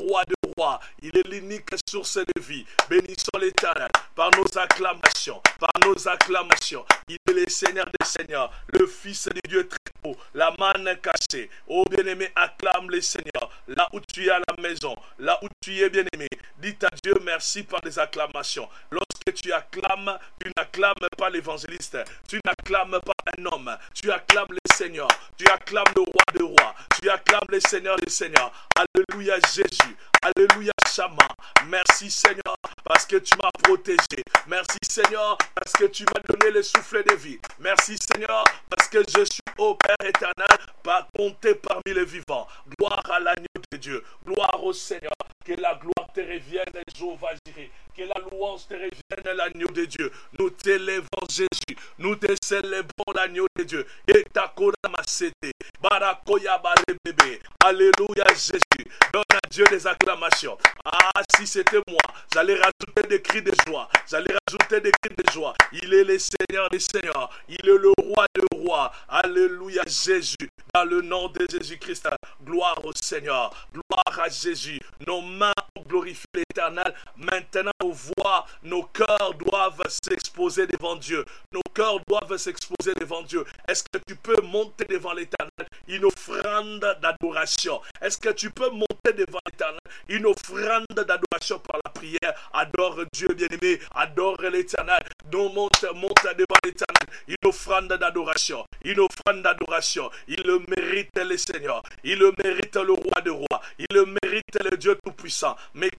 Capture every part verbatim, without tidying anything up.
roi de rois. Il est l'unique source de vie. Bénissons l'Éternel par nos acclamations, par nos acclamations. Il est le Seigneur des Seigneurs, le Fils de Dieu très haut, la manne cachée. Oh bien-aimé, acclame le Seigneur, là où tu es à la maison, là où tu es bien-aimé. Dis à Dieu merci par des acclamations. Lorsque tu acclames, tu n'acclames pas l'évangéliste, tu n'acclames pas un homme, tu acclames le Seigneur, tu acclames le roi des rois, tu acclames le Seigneur des seigneurs. Alléluia Jésus, alléluia Shama. Merci Seigneur parce que tu m'as protégé. Merci Seigneur parce que tu m'as donné le souffle de vie. Merci Seigneur parce que je suis au Père éternel, pas compté parmi les vivants. Gloire à l'agneau de Dieu, gloire au Seigneur. Que la gloire te revienne, Jéhovah Jireh. Que la louange te revienne, l'agneau de Dieu. Nous t'élevons Jésus, nous te célébrons l'agneau de Dieu. Et ta koramasete, barakoya barebebe. Alléluia Jésus. Donne à Dieu des acclamations. Ah, si c'était moi, j'allais rajouter des cris de joie. J'allais rajouter des cris de joie. Il est le Seigneur des Seigneurs. Il est le roi des rois. Alléluia Jésus. Dans le nom de Jésus-Christ. Gloire au Seigneur. Gloire à Jésus. Nos mains ont glorifié l'Éternel. Maintenant, nos voix, nos cœurs doivent s'exposer devant Dieu. Nos cœurs doivent s'exposer devant Dieu. Est-ce que tu peux monter devant l'Éternel une offrande d'adoration? Est-ce que tu peux monter devant l'Éternel une offrande d'adoration par la prière? Adore Dieu bien-aimé, adore l'Éternel. Donc monte, monte devant l'Éternel une offrande d'adoration, une offrande d'adoration. Il le mérite le Seigneur, il le mérite le roi des rois, il le mérite le Dieu tout-puissant.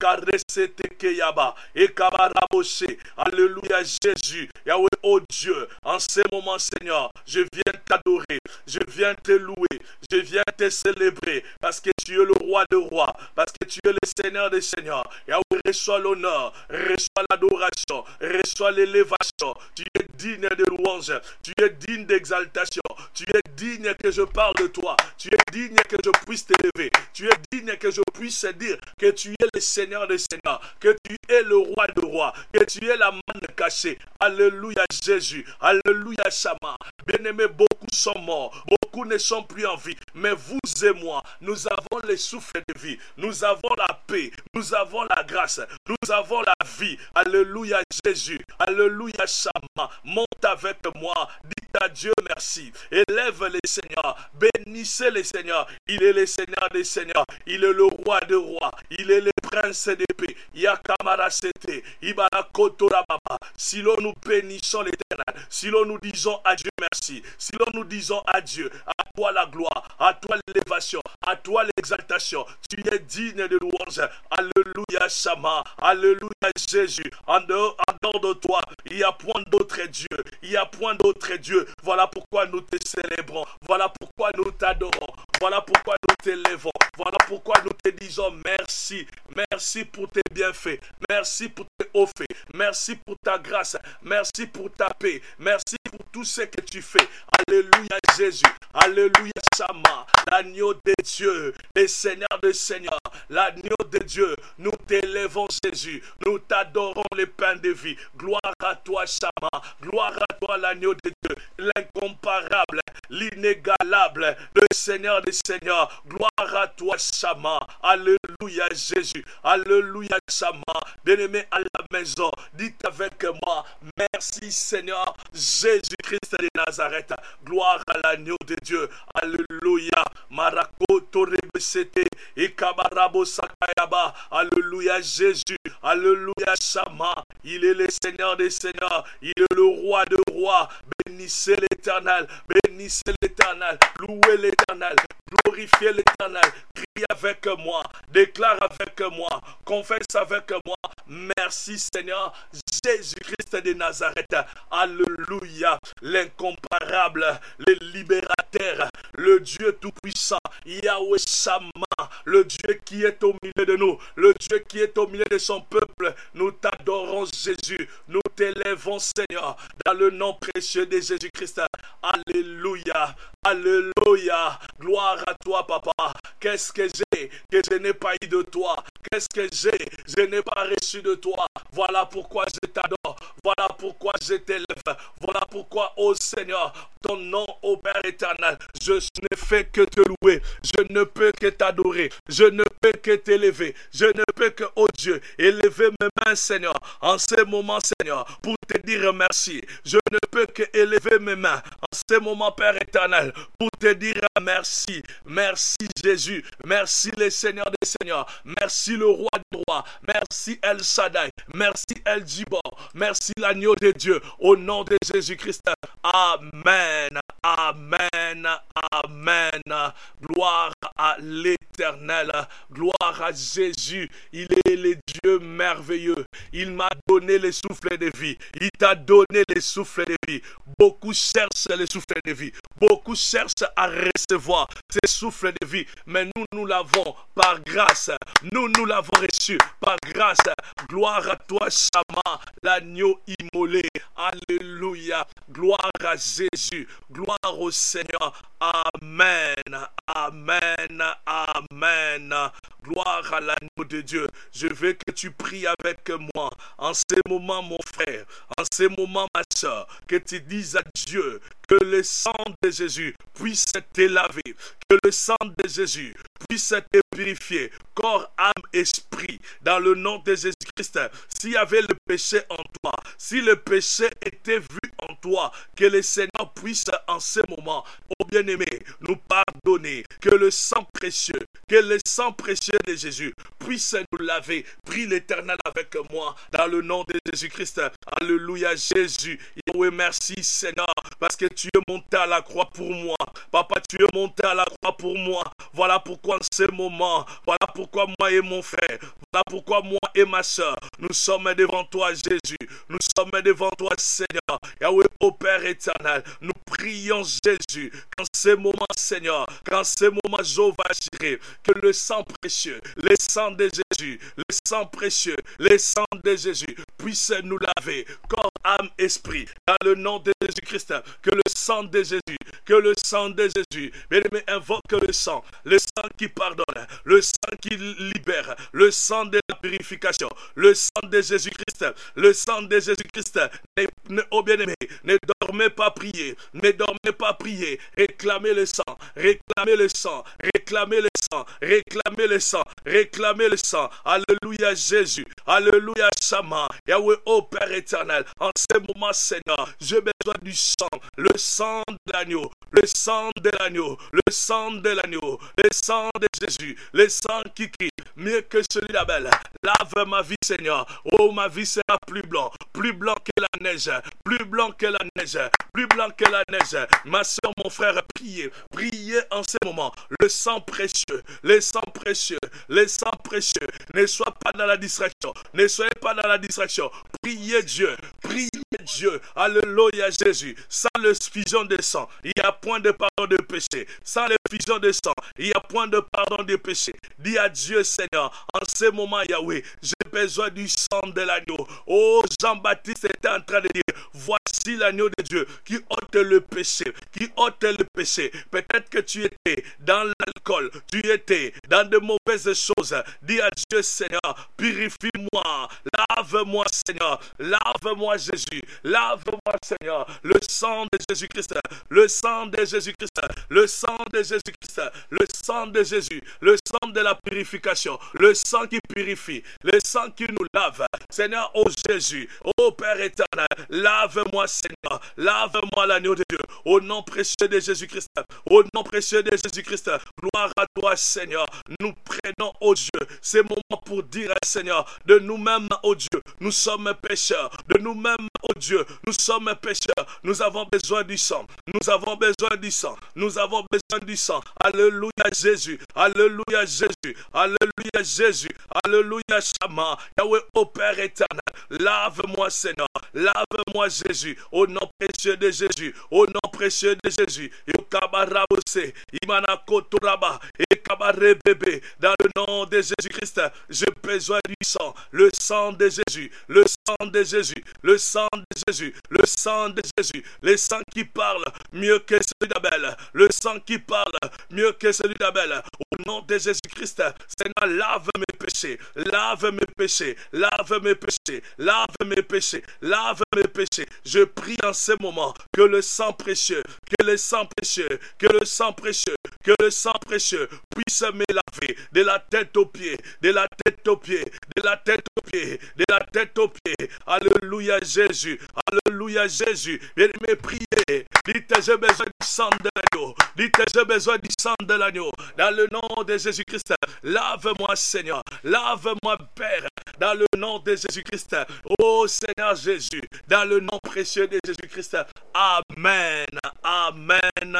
Alléluia Jésus, Yahweh, oh Dieu, en ce moment Seigneur, je viens t'adorer, je viens te louer, je viens te célébrer, parce que tu es le roi des rois, parce que tu es le Seigneur des seigneurs. Yahweh, reçois l'honneur, reçois l'adoration, reçois l'élévation. Tu es digne de louange, tu es digne d'exaltation, tu es digne que je parle de toi, tu es digne que je puisse t'élever, tu es digne que je puisse dire que tu es le Seigneur des seigneurs, que tu es le roi des rois, que tu es la manne cachée. Alléluia Jésus, alléluia Shama. Bien-aimés, beaucoup sont morts, beaucoup ne sont plus en vie, mais vous et moi, nous avons le souffle de vie, nous avons la paix, nous avons la grâce, nous avons la vie. Alléluia Jésus, alléluia Shama. Monte avec moi, dites à Dieu merci, élève les seigneurs, bénissez les seigneurs. Il est le Seigneur des seigneurs, il est le roi des rois, il est le prince des paix. Yakamara Sete, Ibarakotora Baba. Si l'on nous bénissons l'Éternel, si l'on nous disons à Dieu merci, si l'on nous disons à Dieu, à toi la gloire, à toi l'élévation, à toi l'exaltation, tu es digne de louange. Alléluia Shama, alléluia Jésus. En dehors, en dehors de toi, il n'y a point d'autre Dieu, il n'y a point d'autre Dieu. Voilà pourquoi nous te célébrons, voilà pourquoi nous t'adorons, voilà pourquoi nous t'élèvons, voilà pourquoi nous te disons merci. Merci pour tes bienfaits, merci pour tes hauts faits, merci pour ta grâce, merci pour ta paix, merci pour tout ce que tu fais. Alléluia Jésus, alléluia Shama, l'agneau de Dieu, le Seigneur des seigneurs, l'agneau de Dieu. Nous t'élèvons Jésus, nous t'adorons le pain de vie. Gloire à toi Shama, gloire à toi l'agneau de Dieu, l'incomparable, l'inégalable, le Seigneur des seigneurs. Gloire à toi Shama, alléluia Jésus, alléluia Shama. Bien-aimé à la maison, dites avec moi, merci Seigneur Jésus-Christ de Nazareth. Gloire à l'agneau de Dieu, alléluia. Marako Torebesete, Ekabarabo Sakayaba, alléluia Jésus, alléluia Shama. Il est le Seigneur des seigneurs, il est le roi des rois. Bénissez l'Éternel, bénissez l'Éternel, louez l'Éternel, glorifiez l'Éternel. Crie avec moi, déclare avec moi, confesse avec moi. Merci Seigneur Jésus-Christ de Nazareth. Alléluia, l'incomparable, le libérateur, le Dieu tout-puissant, Yahweh Shama, le Dieu qui est au milieu de nous, le Dieu qui est au milieu de son peuple. Nous t'adorons Jésus, nous t'élèvons Seigneur, dans le nom précieux de Jésus-Christ. Alléluia, alléluia, gloire à toi Papa. Qu'est-ce que j'ai que je n'ai pas eu de toi? qu'est-ce que j'ai? Je n'ai pas reçu de toi. Voilà pourquoi je t'adore. Voilà pourquoi je t'élève. Voilà pourquoi, ô Seigneur, ton nom, ô Père éternel, je ne fais que te louer. Je ne peux que t'adorer. Je ne peux que t'élever. Je ne peux que, ô Dieu, élever mes mains, Seigneur, en ce moment, Seigneur, pour te dire merci. Je ne peux que élever mes mains en ce moment, Père éternel, pour te dire merci. Merci Jésus. Merci le Seigneur des Seigneurs. Merci le Roi des Rois. Merci El Shaddai. Merci El Djibor. Merci l'agneau de Dieu. Au nom de Jésus-Christ. Amen. Amen. Amen. Gloire à l'Éternel. Gloire à Jésus. Il est le Dieu merveilleux. Il m'a donné le souffle de vie. Il t'a donné le souffle de vie. Beaucoup cherchent le souffle de vie. Beaucoup cherchent à recevoir ce souffle de vie. Mais nous, nous l'avons par grâce. Nous, nous l'avons reçu par grâce. Gloire à toi, Shama, l'agneau immolé. Alléluia. Gloire à Jésus. Gloire au Seigneur. Amen. Amen. Amen. Gloire à l'agneau de Dieu. Je veux que tu pries avec moi en ce moment, mon frère, en ce moment, ma soeur, que tu dises à Dieu que le sang de Jésus puisse te laver, que le sang de Jésus puisse te purifier, corps, âme, esprit, dans le nom de Jésus-Christ. S'il y avait le péché en toi, si le péché était vu en toi, que le Seigneur puisse en ce moment, ô bien-aimé, nous pardonner, que le sang précieux, que le sang précieux de Jésus puisse nous laver. Prie l'Éternel avec moi, dans le nom de Jésus-Christ. Alléluia, Jésus. Yahweh, merci Seigneur, parce que tu es monté à la croix pour moi. Papa, tu es monté à la croix pour moi. Voilà pourquoi en ce moment, voilà pourquoi moi et mon frère, voilà pourquoi moi et ma soeur, nous sommes devant toi, Jésus. Nous sommes devant toi, Seigneur. Yahweh, ô Père éternel, nous prions, Jésus, qu'en ce moment, Seigneur, qu'en ce moment, Jéhovah Jireh, que le sang précieux, le sang de Jésus, le sang précieux, le sang de Jésus puisse nous laver, corps, âme, esprit, dans le nom de Jésus-Christ, que le sang de Jésus, que le sang de Jésus, bien-aimé, invoque le sang, le sang qui pardonne, le sang qui libère, le sang de la purification, le sang de Jésus-Christ, le sang de Jésus-Christ. Oh bien-aimé, ne dormez pas prier, ne dormez pas prier, réclamez le sang, réclamez le sang, réclamez le sang, réclamez le sang, réclamez le sang. Alléluia Jésus, alléluia Shama, Yahweh, ô Père éternel, en ce moment Seigneur, j'ai besoin du sang, le sang de l'agneau, le sang de l'agneau, le sang de l'agneau, le sang de Jésus, le sang qui crie, mieux que celui d'Abel. Lave ma vie Seigneur, oh ma vie sera plus blanc, plus blanc que la neige, plus blanc que la neige, plus blanc que la neige. Ma soeur, mon frère, priez, priez en ce moment, le sang précieux, le sang précieux, le sang précieux, ne sois pas dans la distraction, ne soyez pas dans la distraction, priez Dieu, priez Dieu, alléluia Jésus, sans l'effusion de sang, il n'y a point de pardon de péché, sans l'effusion de sang, il n'y a point de pardon de péché. Dis à Dieu Seigneur, en ce moment Yahweh, j'ai besoin du sang de l'agneau. Oh, Jean-Baptiste était en train de dire, voici l'agneau de Dieu qui ôte le péché, qui ôte le péché. Peut-être que tu étais dans l'alcool, tu étais dans de mauvaises choses. Dis à Dieu Seigneur, purifie-moi, lave-moi Seigneur, lave-moi Jésus, lave-moi Seigneur, le sang de Jésus-Christ, le sang de Jésus-Christ, le sang de Jésus-Christ, le sang de Jésus, le sang de la purification, le sang qui purifie, le sang qui nous lave. Seigneur, ô Jésus, ô Père éternel, lave-moi Seigneur, lave-moi l'agneau de Dieu, au nom précieux de Jésus-Christ, au nom précieux de Jésus-Christ, gloire à toi Seigneur. Nous prenons, ô Dieu, ces moments pour dire à Seigneur, de nous-mêmes, ô Dieu, nous sommes pécheurs, de nous-mêmes, ô Dieu, nous sommes pécheurs, nous avons besoin du sang, nous avons besoin du sang, nous avons besoin du sang. Alléluia Jésus, alléluia Jésus, alléluia Jésus, alléluia Shama, Yahweh, ô Père éternel, lave-moi Seigneur, lave-moi Jésus, au nom précieux de Jésus, au nom précieux de Jésus, et au Kabarabose, Imana Kotoraba, et Kabarebebe, dans le nom de Jésus-Christ, j'ai besoin du sang, le sang de Jésus, le sang de Jésus, le sang de Jésus, le sang de Jésus, le sang qui parle mieux que celui d'Abel, le sang qui parle mieux que celui d'Abel. Au nom de Jésus-Christ, Seigneur, lave mes péchés, lave mes péchés, lave mes péchés, lave mes péchés, lave mes péchés. Je prie en ce moment que le sang précieux, que le sang précieux, que le sang précieux, que le sang précieux puisse me laver de la tête aux pieds, de la tête aux pieds, de la tête aux pieds, de la tête aux pieds. Alléluia Jésus, alléluia Jésus. Bien-aimé, priez. Dites, j'ai besoin du sang de l'agneau. Dites, j'ai besoin du sang de l'agneau. Dans le nom de Jésus-Christ, lave-moi Seigneur, lave-moi Père. Dans le nom de Jésus-Christ, oh Seigneur Jésus, dans le nom précieux de Jésus-Christ. Amen, amen,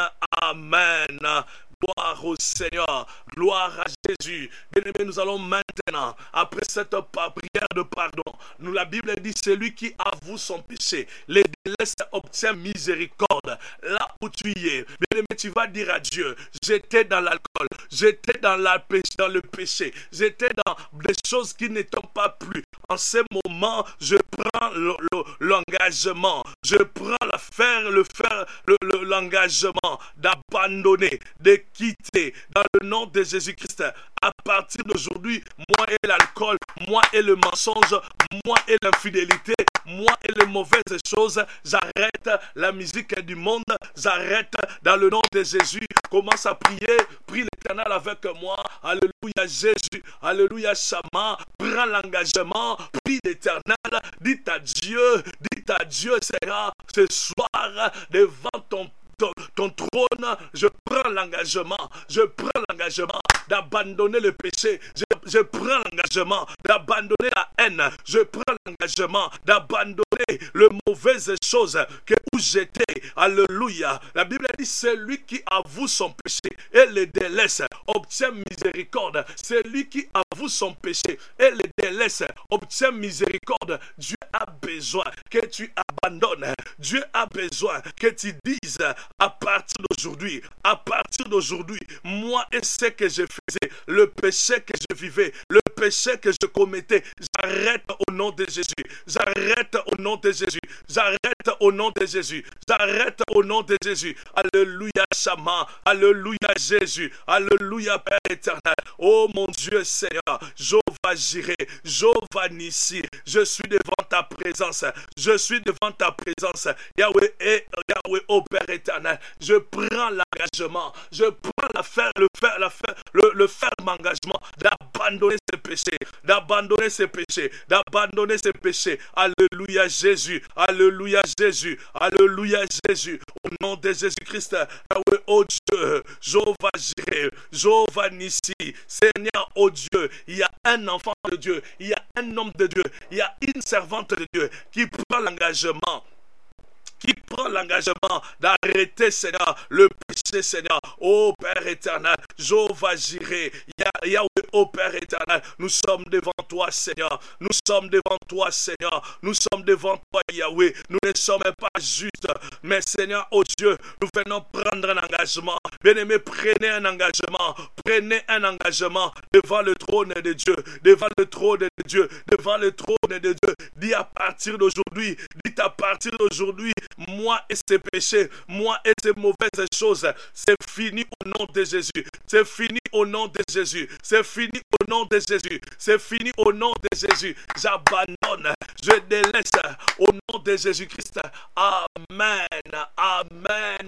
amen. Gloire au Seigneur, gloire à Jésus. Bien-aimés, nous allons maintenant, après cette prière de pardon, nous, la Bible dit, celui qui avoue son péché, les délaisse, obtient miséricorde. Là où tu y es, bien-aimé, tu vas dire à Dieu, j'étais dans l'alcool, j'étais dans, la, dans le péché, j'étais dans des choses qui ne t'ont pas plu. En ce moment, je prends l'engagement, je prends la faire, le faire, l'engagement d'abandonner, de quitter dans le nom de Jésus-Christ. À partir d'aujourd'hui, moi et l'alcool, moi et le mensonge, moi et l'infidélité, moi et les mauvaises choses, j'arrête la musique du monde, j'arrête dans le nom de Jésus. Commence à prier, prie l'Éternel avec moi. Alléluia Jésus, alléluia Shama. Prends l'engagement, prie l'Éternel, dites à Dieu, dites à Dieu Seigneur, ce soir devant ton Ton, ton trône, je prends l'engagement, je prends l'engagement d'abandonner le péché, je, je prends l'engagement d'abandonner la haine, je prends l'engagement d'abandonner les mauvaises choses que où j'étais. Alléluia. La Bible dit, celui qui avoue son péché et le délaisse obtient miséricorde. Celui qui avoue son péché et le délaisse obtient miséricorde. Dieu a besoin que tu abandonnes. Dieu a besoin que tu dises, à partir d'aujourd'hui, à partir d'aujourd'hui, moi et ce que je faisais, le péché que je vivais, le péché que je commettais, j'arrête au nom de Jésus, j'arrête au nom de Jésus, j'arrête au nom de Jésus, j'arrête au nom de Jésus. Alléluia Shama, alléluia Jésus, alléluia Père éternel. Oh mon Dieu Seigneur, Jéhovah Jireh, Jéhovah Nissi, je suis devant ta présence, je suis devant ta présence, Yahweh et Yahweh, oh Père éternel. Je prends l'engagement, je prends la fer, le fer, la fer, le, le ferme engagement d'abandonner ces péchés, d'abandonner ces péchés, d'abandonner ces péchés. Alléluia Jésus, alléluia Jésus, alléluia Jésus. Au nom de Jésus-Christ, oh Dieu, Jéhovah Jireh, Jéhovah Nissi, Seigneur, oh Dieu, il y a un enfant de Dieu, il y a un homme de Dieu, il y a une servante de Dieu qui prend l'engagement, qui prend l'engagement d'arrêter, Seigneur, le péché, Seigneur. Ô Père éternel, Jéhovah Jireh, Yahweh, ô Père éternel, nous sommes devant toi, Seigneur. Nous sommes devant toi, Seigneur. Nous sommes devant toi, Yahweh. Nous ne sommes pas justes, mais Seigneur, ô Dieu, nous venons prendre un engagement. Bien-aimés, prenez un engagement. Prenez un engagement devant le trône de Dieu, devant le trône de Dieu, devant le trône de Dieu. Dis à partir d'aujourd'hui, dis à partir d'aujourd'hui, moi et ces péchés, moi et ces mauvaises choses, c'est fini au nom de Jésus. C'est fini au nom de Jésus. C'est fini au nom de Jésus. C'est fini au nom de Jésus. J'abandonne, je délaisse au nom de Jésus-Christ. Amen, amen,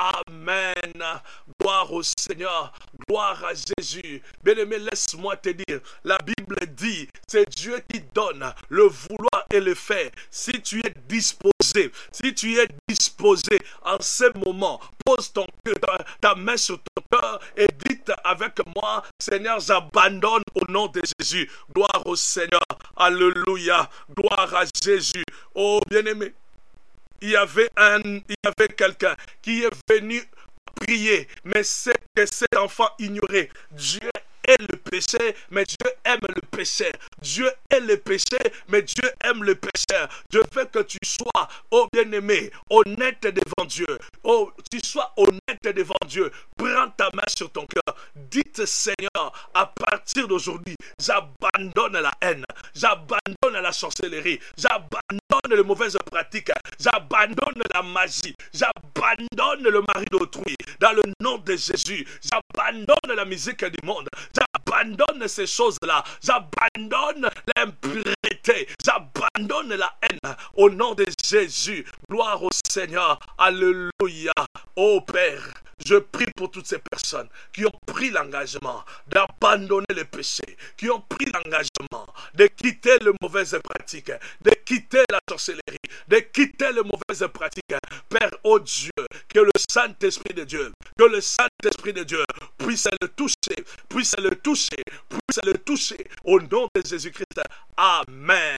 amen. Gloire au Seigneur, gloire à Jésus. Bien-aimé, laisse-moi te dire, la Bible dit, c'est Dieu qui donne le vouloir et le faire. Si tu es disposé, si tu es disposé en ce moment, pose ton cœur, ta main sur ton cœur et dites avec moi, Seigneur, j'abandonne au nom de Jésus. Gloire au Seigneur, alléluia, gloire à Jésus. Oh bien-aimé, il y avait un, il y avait quelqu'un qui est venu prier, mais c'est que cet enfant ignorait. Dieu est le péché, mais Dieu aime le péché. Dieu est le péché, mais Dieu aime le péché. Je veux que tu sois, oh bien-aimé, honnête devant Dieu. Oh, tu sois honnête devant Dieu. Prends ta main sur ton cœur. Dites, Seigneur, à partir d'aujourd'hui, j'abandonne la haine, j'abandonne la sorcellerie, j'abandonne les mauvaises pratiques, j'abandonne la magie, j'abandonne le mari d'autrui. Dans le nom de Jésus, j'abandonne la musique du monde, j'abandonne ces choses-là, j'abandonne l'impureté, j'abandonne la haine. Au nom de Jésus, gloire au Seigneur, alléluia. Ô Père, je prie pour toutes ces personnes qui ont pris l'engagement d'abandonner le péché, qui ont pris l'engagement de quitter les mauvaises pratiques, de quitter la sorcellerie, de quitter les mauvaises pratiques. Père, ô Dieu, que le Saint-Esprit de Dieu, que le Saint-Esprit de Dieu puisse le toucher, puisse le toucher, puisse le toucher. Au nom de Jésus-Christ. Amen,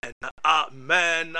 amen,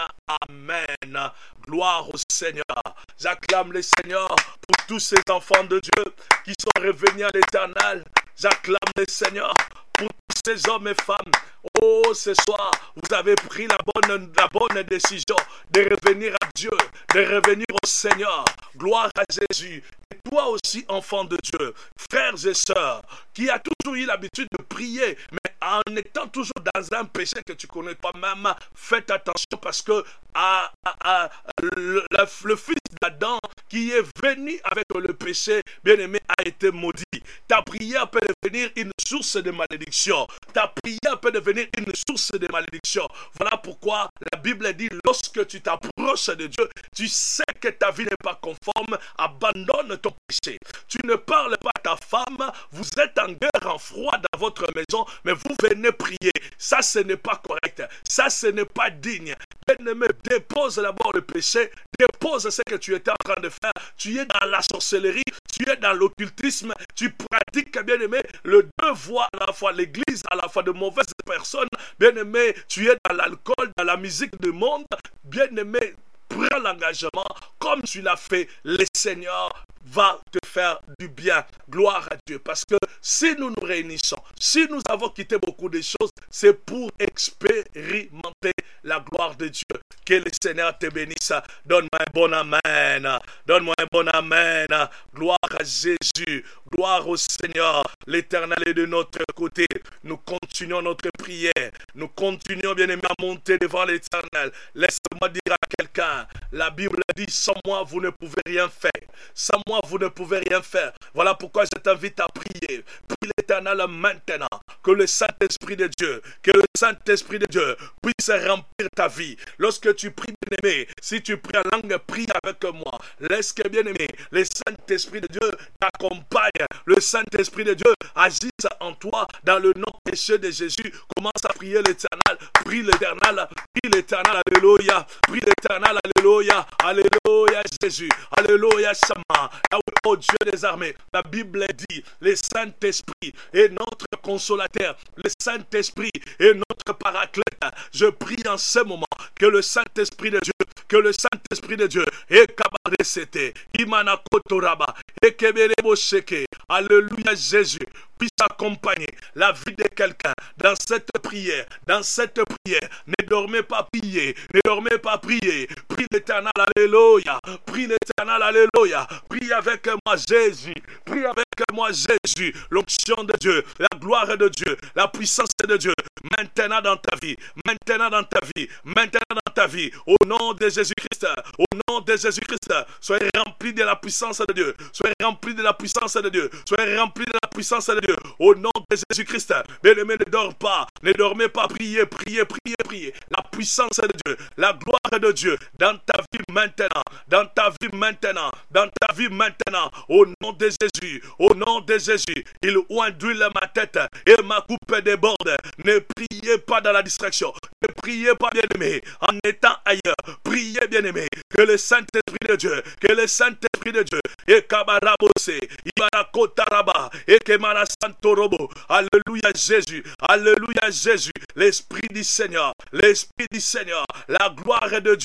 amen. Gloire au Seigneur. J'acclame le Seigneur pour tous ces enfants de Dieu qui sont revenus à l'Éternel. J'acclame le Seigneur pour tous ces hommes et femmes. Oh, ce soir, vous avez pris la bonne, la bonne décision de revenir à Dieu, de revenir au Seigneur. Gloire à Jésus. Et toi aussi, enfant de Dieu, frères et sœurs, qui a toujours eu l'habitude de prier, mais en étant toujours dans un péché que tu connais toi-même, faites attention parce que à, à, à, le, le, le fils d'Adam qui est venu avec le péché, bien-aimé, a été maudit. Ta prière peut devenir une source de malédiction. Ta prière peut devenir une source de malédiction. Voilà pourquoi la Bible dit, lorsque tu t'approches de Dieu, tu sais que ta vie n'est pas conforme, abandonne ton péché. Tu ne parles pas à ta femme, vous êtes en guerre, en froid dans votre maison, mais vous venez prier. Ça, ce n'est pas correct. Ça, ce n'est pas digne. Bien-aimé, dépose d'abord le péché, dépose ce que tu étais en train de faire. Tu es dans la sorcellerie, tu es dans l'occultisme, tu pratiques, bien-aimé, le deux voies à la fois l'église, à la fois de mauvaises personnes. Bien-aimé, tu es dans l'alcool, dans la musique du monde. Bien-aimé, prends l'engagement comme tu l'as fait. Le Seigneur va te faire du bien. Gloire à Dieu. Parce que si nous nous réunissons, si nous avons quitté beaucoup de choses, c'est pour expérimenter la gloire de Dieu. Que le Seigneur te bénisse. Donne-moi un bon amen. Donne-moi un bon amen. Gloire à Jésus. Gloire au Seigneur. L'Éternel est de notre côté. Nous continuons notre prière. Nous continuons, bien-aimés, à monter devant l'Éternel. Laisse-moi dire à quelqu'un, la Bible dit, sans moi, vous ne pouvez rien faire. Sans moi, vous ne pouvez rien faire. Voilà pourquoi je t'invite à prier. Prie l'Éternel maintenant. Que le Saint-Esprit de Dieu, que le Saint-Esprit de Dieu puisse remplir ta vie. Lorsque tu pries, bien-aimé, si tu pries en langue, prie avec moi. Laisse que, bien-aimé, le Saint-Esprit de Dieu t'accompagne. Le Saint-Esprit de Dieu agisse en toi dans le nom précieux de Jésus. Commence à prier l'Éternel. Prie l'Éternel. Prie l'Éternel. Alléluia. Prie l'Éternel. Alléluia. Alléluia Jésus. Alléluia Sama. Oh Dieu des armées. La Bible dit, le Saint-Esprit est notre consolateur. Le Saint-Esprit est notre paraclète. Je prie en ce moment que le Saint-Esprit de Dieu, que le Saint-Esprit de Dieu, et Kabaresete, Imana Kotoraba, et Keberebo Sheke, alléluia Jésus, puisse accompagner la vie de quelqu'un dans cette prière, dans cette prière. Ne dormez pas prier, ne dormez pas prier. Prie l'Éternel, alléluia. Prie l'Éternel, alléluia. Prie avec moi Jésus, prie avec moi Jésus. L'onction de Dieu, la gloire de Dieu, la puissance de Dieu, maintenant dans ta vie, maintenant dans ta vie, maintenant dans ta vie. Au nom de Jésus-Christ, au nom de Jésus-Christ, soyez remplis de la puissance de Dieu, soyez remplis de la puissance de Dieu, soyez remplis de la puissance de Dieu. Au nom de Jésus-Christ, bien-aimé, ne dors pas, ne dormez pas, priez, priez, priez, priez. La puissance de Dieu, la gloire de Dieu dans ta vie maintenant, dans ta vie maintenant, dans ta vie maintenant. Au nom de Jésus, au nom de Jésus, il oindule ma tête et ma coupe déborde. Ne priez pas dans la distraction, ne priez pas, bien-aimé, en étant ailleurs. Priez, bien-aimé, que le Saint-Esprit de Dieu, que le Saint-Esprit de Dieu, et Kabarabose, Ibarakotaraba, et Kemana Santorobo, alléluia Jésus, alléluia Jésus, l'Esprit du Seigneur, l'Esprit du Seigneur, la gloire de Dieu,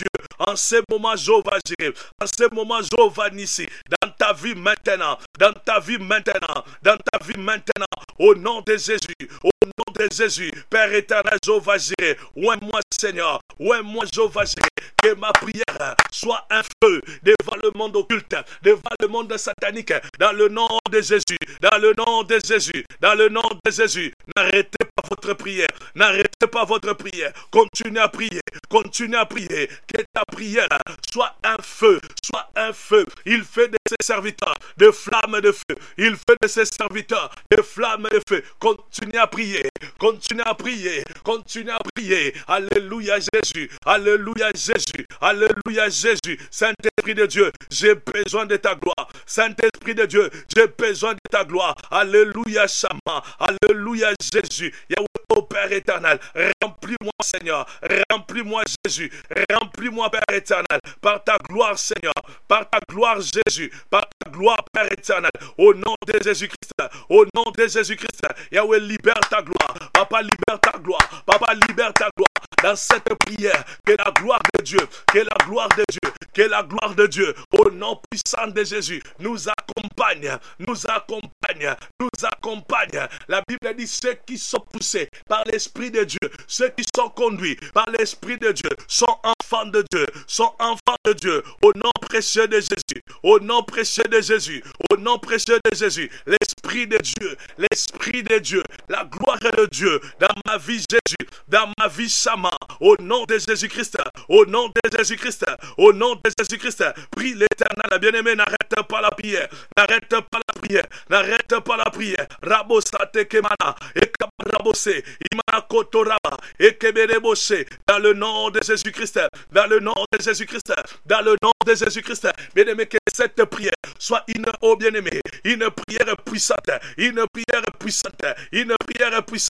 en ce moment, Jéhovah Jireh, en ce moment, Jéhovah Nissi, dans ta vie maintenant, dans ta vie maintenant, dans ta vie maintenant, au nom de Jésus, au nom de Jésus, Père éternel, Jéhovah Jireh, oins-moi Seigneur, oins-moi Jéhovah Jireh, que ma prière soit un feu devant le monde occulte, devant le monde satanique, dans le nom de Jésus, dans le nom de Jésus, dans le nom de Jésus. N'arrêtez pas votre prière, n'arrêtez pas votre prière, continuez à prier, continuez à prier, que ta prière soit un feu, soit un feu. Il fait de ses serviteurs de flammes de feu, il fait de ses serviteurs de flammes de feu. Continuez à prier, continuez à prier, continuez à prier. Alléluia Jésus, alléluia Jésus, alléluia Jésus. Saint-Esprit de Dieu, j'ai besoin de ta gloire. Saint-Esprit de Dieu, j'ai besoin de ta gloire. Alléluia Shama, alléluia Jésus. Yahweh, ô Père éternel, remplis-moi Seigneur, remplis-moi Jésus, remplis-moi Père éternel, par ta gloire Seigneur, par ta gloire Jésus, par ta gloire Père éternel, au nom de Jésus-Christ, au nom de Jésus-Christ. Yahweh, libère ta gloire, Papa, libère ta gloire, Papa, libère ta gloire. Dans cette prière, que la gloire de Dieu, que la gloire de Dieu, que la gloire de Dieu, au nom puissant de Jésus, nous accompagne, nous accompagne, nous accompagne. La Bible dit ceux qui sont poussés par l'Esprit de Dieu, ceux qui sont conduits par l'Esprit de Dieu, sont enfants de Dieu, sont enfants de Dieu, au nom précieux de Jésus, au nom précieux de Jésus, au nom précieux de Jésus, l'Esprit de Dieu, l'Esprit de Dieu, la gloire de Dieu, dans ma vie Jésus, dans ma vie Shama, au nom de Jésus-Christ, au nom de Jésus-Christ, au nom de Jésus-Christ, prie l'Éternel, bien-aimé, n'arrête pas la prière, n'arrête pas la prière, n'arrête pas la prière, Rabosate Kemana, et Kabarabose, Imana Kotoraba, et Keberebose, dans le nom de Jésus-Christ, dans le nom de Jésus-Christ, dans le nom de Jésus-Christ, bien-aimé, que cette prière soit une, oh bien-aimé, une prière puissante, une prière puissante, une prière puissante,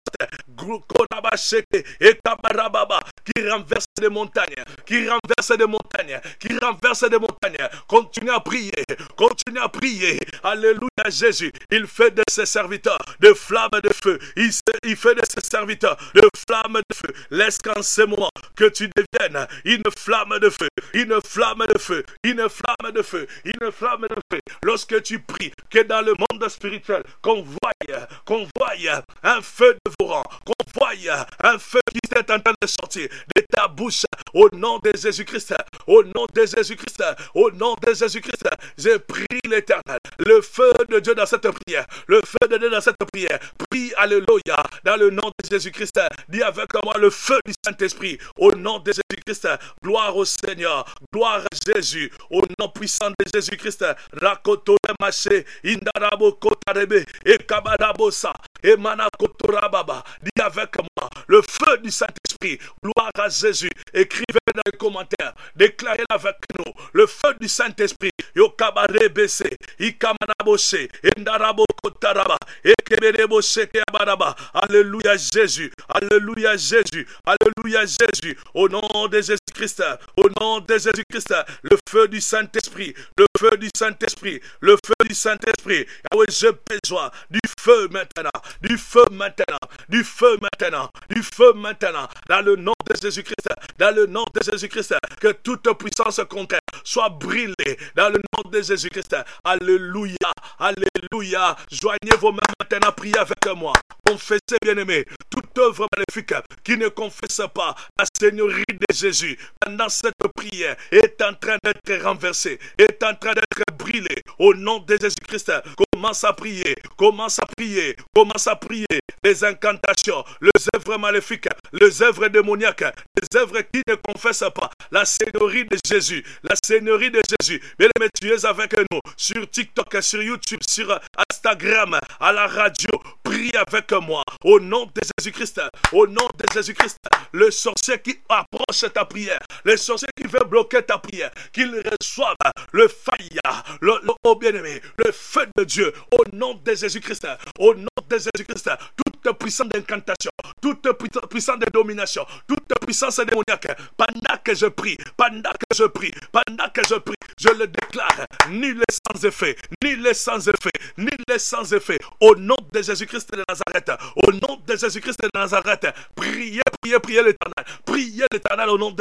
et Kabarababa, qui renverse des montagnes, qui renverse des montagnes, qui renverse des montagnes. Continue à prier, continue à prier. Alléluia Jésus. Il fait de ses serviteurs de flammes de feu. Il, se, il fait de ses serviteurs de flammes de feu. Laisse qu'en ce moment que tu deviennes une flamme de feu, une flamme de feu, une flamme de feu, une flamme de feu. Lorsque tu pries, que dans le monde spirituel, qu'on voie, qu'on voie un feu dévorant, qu'on voie un feu qui est en train de sortir de ta bouche, au nom de Jésus-Christ, au nom de Jésus-Christ, au nom de Jésus-Christ. J'ai pris l'Éternel, le feu de Dieu dans cette prière, le feu de Dieu dans cette prière. Prie, alléluia, dans le nom de Jésus-Christ. Dis avec moi le feu du Saint-Esprit, au nom de Jésus-Christ. Gloire au Seigneur, gloire à Jésus, au nom puissant de Jésus-Christ. Rakoto maché, indarabo kotarebe, et kabadabosa, et manakotorababa. Dis avec moi le feu du Saint-Esprit, gloire à Jésus. Écrivez dans les commentaires, déclarez avec nous le feu du Saint-Esprit. Yokabarebese, Ikamanabose, Endarabo Kotaraba, Ekeberebose Keabaraba. Alléluia Jésus, Alléluia Jésus, Alléluia Jésus. Au nom de Jésus-Christ, au nom de Jésus-Christ, le feu du Saint-Esprit, le feu du Saint-Esprit, le feu du Saint-Esprit. Ah oui, j'ai besoin du feu maintenant, du feu maintenant, du feu maintenant, du feu maintenant, dans le nom de Jésus-Christ, dans le nom de Jésus-Christ, que toute puissance contraire soit brûlée dans le nom de Jésus-Christ. Alléluia, alléluia. Joignez vos mains maintenant, priez avec moi. Confessez, bien-aimés, toute œuvre maléfique qui ne confesse pas la Seigneurie de Jésus pendant cette prière est en train d'être renversée, est en train d'être brûlée au nom de Jésus-Christ. Commence à prier, commence à prier, commence à prier. Les incantations, les œuvres maléfiques, les œuvres démoniaques, les œuvres qui ne confessent pas la Seigneurie de Jésus, la Seigneurie de Jésus. Bien-aimés, tu es avec nous sur TikTok, sur YouTube, sur Instagram, à la radio. Prie avec moi au nom de Jésus-Christ, au nom de Jésus-Christ. Le sorcier qui approche ta prière, le sorcier qui veut bloquer ta prière, qu'il reçoive le fire, le, le oh bien-aimé, le feu de Dieu, au nom de Jésus-Christ, au nom de Jésus-Christ. Toute puissance d'incantation, toute puissance de domination, toute puissance démoniaque, pendant que je prie, pendant que je prie, pendant que je prie, je le déclare, nul est sans effet, nul est sans effet, nul est sans effet, au nom de Jésus-Christ de Nazareth, au nom de Jésus-Christ de Nazareth. Priez, priez, priez l'Éternel, priez l'Éternel au nom de Jésus.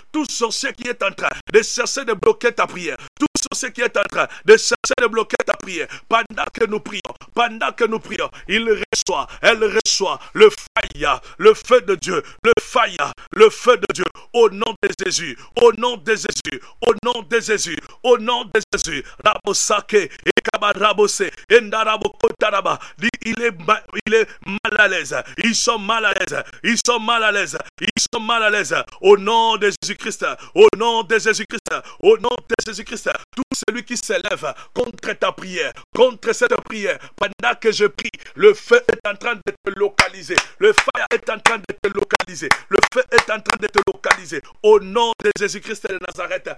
tout sorcier qui est en train de chercher de bloquer ta prière, tout sorcier qui est en train de chercher de bloquer ta prière, pendant que nous prions, pendant que nous prions, il reçoit, elle reçoit le fire, le feu de Dieu, le fire, le feu de Dieu, au nom de Jésus, au nom de Jésus, au nom de Jésus, au nom de Jésus. Rabosake, Ekabarabose, Endarabokotaraba, dit il est, il est mal à l'aise, ils sont mal à l'aise, ils sont mal à l'aise, ils sont mal à l'aise, au nom de Jésus-Christ, au nom de Jésus-Christ, au nom de Jésus-Christ, tout celui qui s'élève contre ta prière, contre cette prière, pendant que je prie, le feu est en train de te localiser, le feu est en train de te localiser, le feu est en train de te localiser, au nom de Jésus-Christ de Nazareth.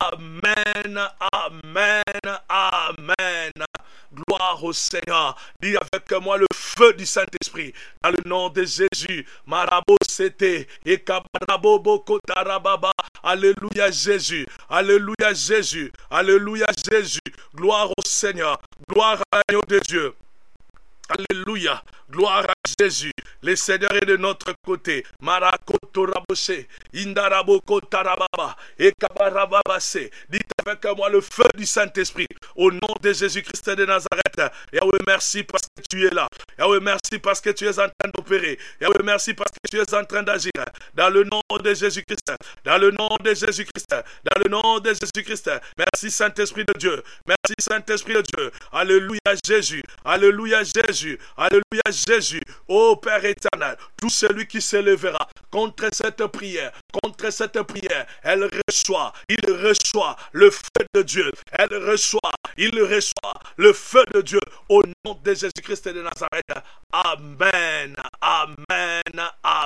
Amen, amen, amen. Gloire au Seigneur. Dis avec moi le feu du Saint-Esprit. Dans le nom de Jésus. Marabo sete. Et kabarabo boko tarababa. Alléluia Jésus. Alléluia Jésus. Alléluia Jésus. Gloire au Seigneur. Gloire à l'agneau de Dieu. Alléluia. Gloire à Jésus. Le Seigneur est de notre côté. Marakoto rabose. Indaraboko tarababa. Et kabarababase. Dites avec moi le feu du Saint-Esprit. Au nom de Jésus-Christ de Nazareth. Yahweh, merci parce que tu es là. Yahweh, merci parce que tu es en train d'opérer. Yahweh, merci parce que tu es en train d'agir. Dans le nom de Jésus-Christ. Dans le nom de Jésus-Christ. Dans le nom de Jésus-Christ. Merci Saint-Esprit de Dieu. Merci Saint-Esprit de Dieu. Alléluia Jésus. Alléluia Jésus. Alléluia Jésus. Ô Père éternel, tout celui qui s'élèvera contre cette prière, contre cette prière, elle reçoit, il reçoit le feu de Dieu. Elle reçoit, il reçoit le feu de Dieu au nom de Jésus-Christ de Nazareth. Amen, amen,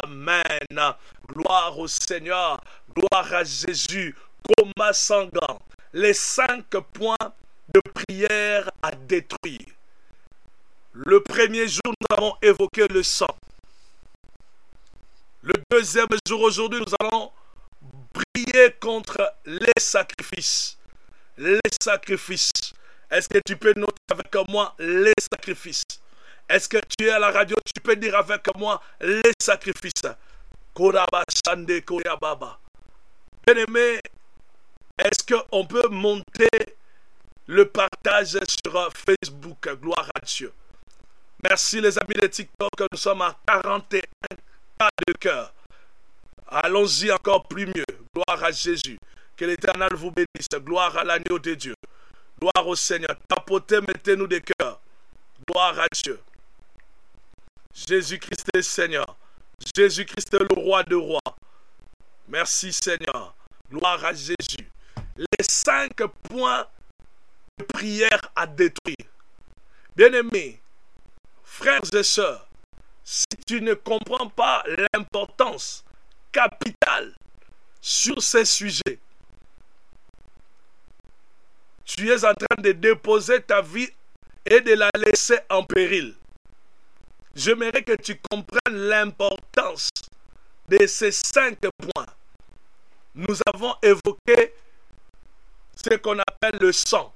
amen. Gloire au Seigneur, gloire à Jésus. Coma sanguin, les cinq points de prière à détruire. Le premier jour, nous avons évoqué le sang. Le deuxième jour, aujourd'hui, nous allons prier contre les sacrifices. Les sacrifices. Est-ce que tu peux noter avec moi les sacrifices? Est-ce que tu es à la radio? Tu peux dire avec moi les sacrifices. Koraba Sande Koyababa. Bien-aimé, est-ce qu'on peut monter le partage sur Facebook? Gloire à Dieu. Merci les amis de TikTok, nous sommes à quarante et un cas de cœur. Allons-y encore plus mieux. Gloire à Jésus. Que l'Éternel vous bénisse. Gloire à l'agneau de Dieu. Gloire au Seigneur. Tapotez, mettez-nous des cœurs. Gloire à Dieu. Jésus-Christ est Seigneur. Jésus-Christ est le roi de rois. Merci Seigneur. Gloire à Jésus. Les cinq points de prière à détruire. Bien-aimés, frères et sœurs, si tu ne comprends pas l'importance capitale sur ces sujets, tu es en train de déposer ta vie et de la laisser en péril. J'aimerais que tu comprennes l'importance de ces cinq points. Nous avons évoqué ce qu'on appelle le sang.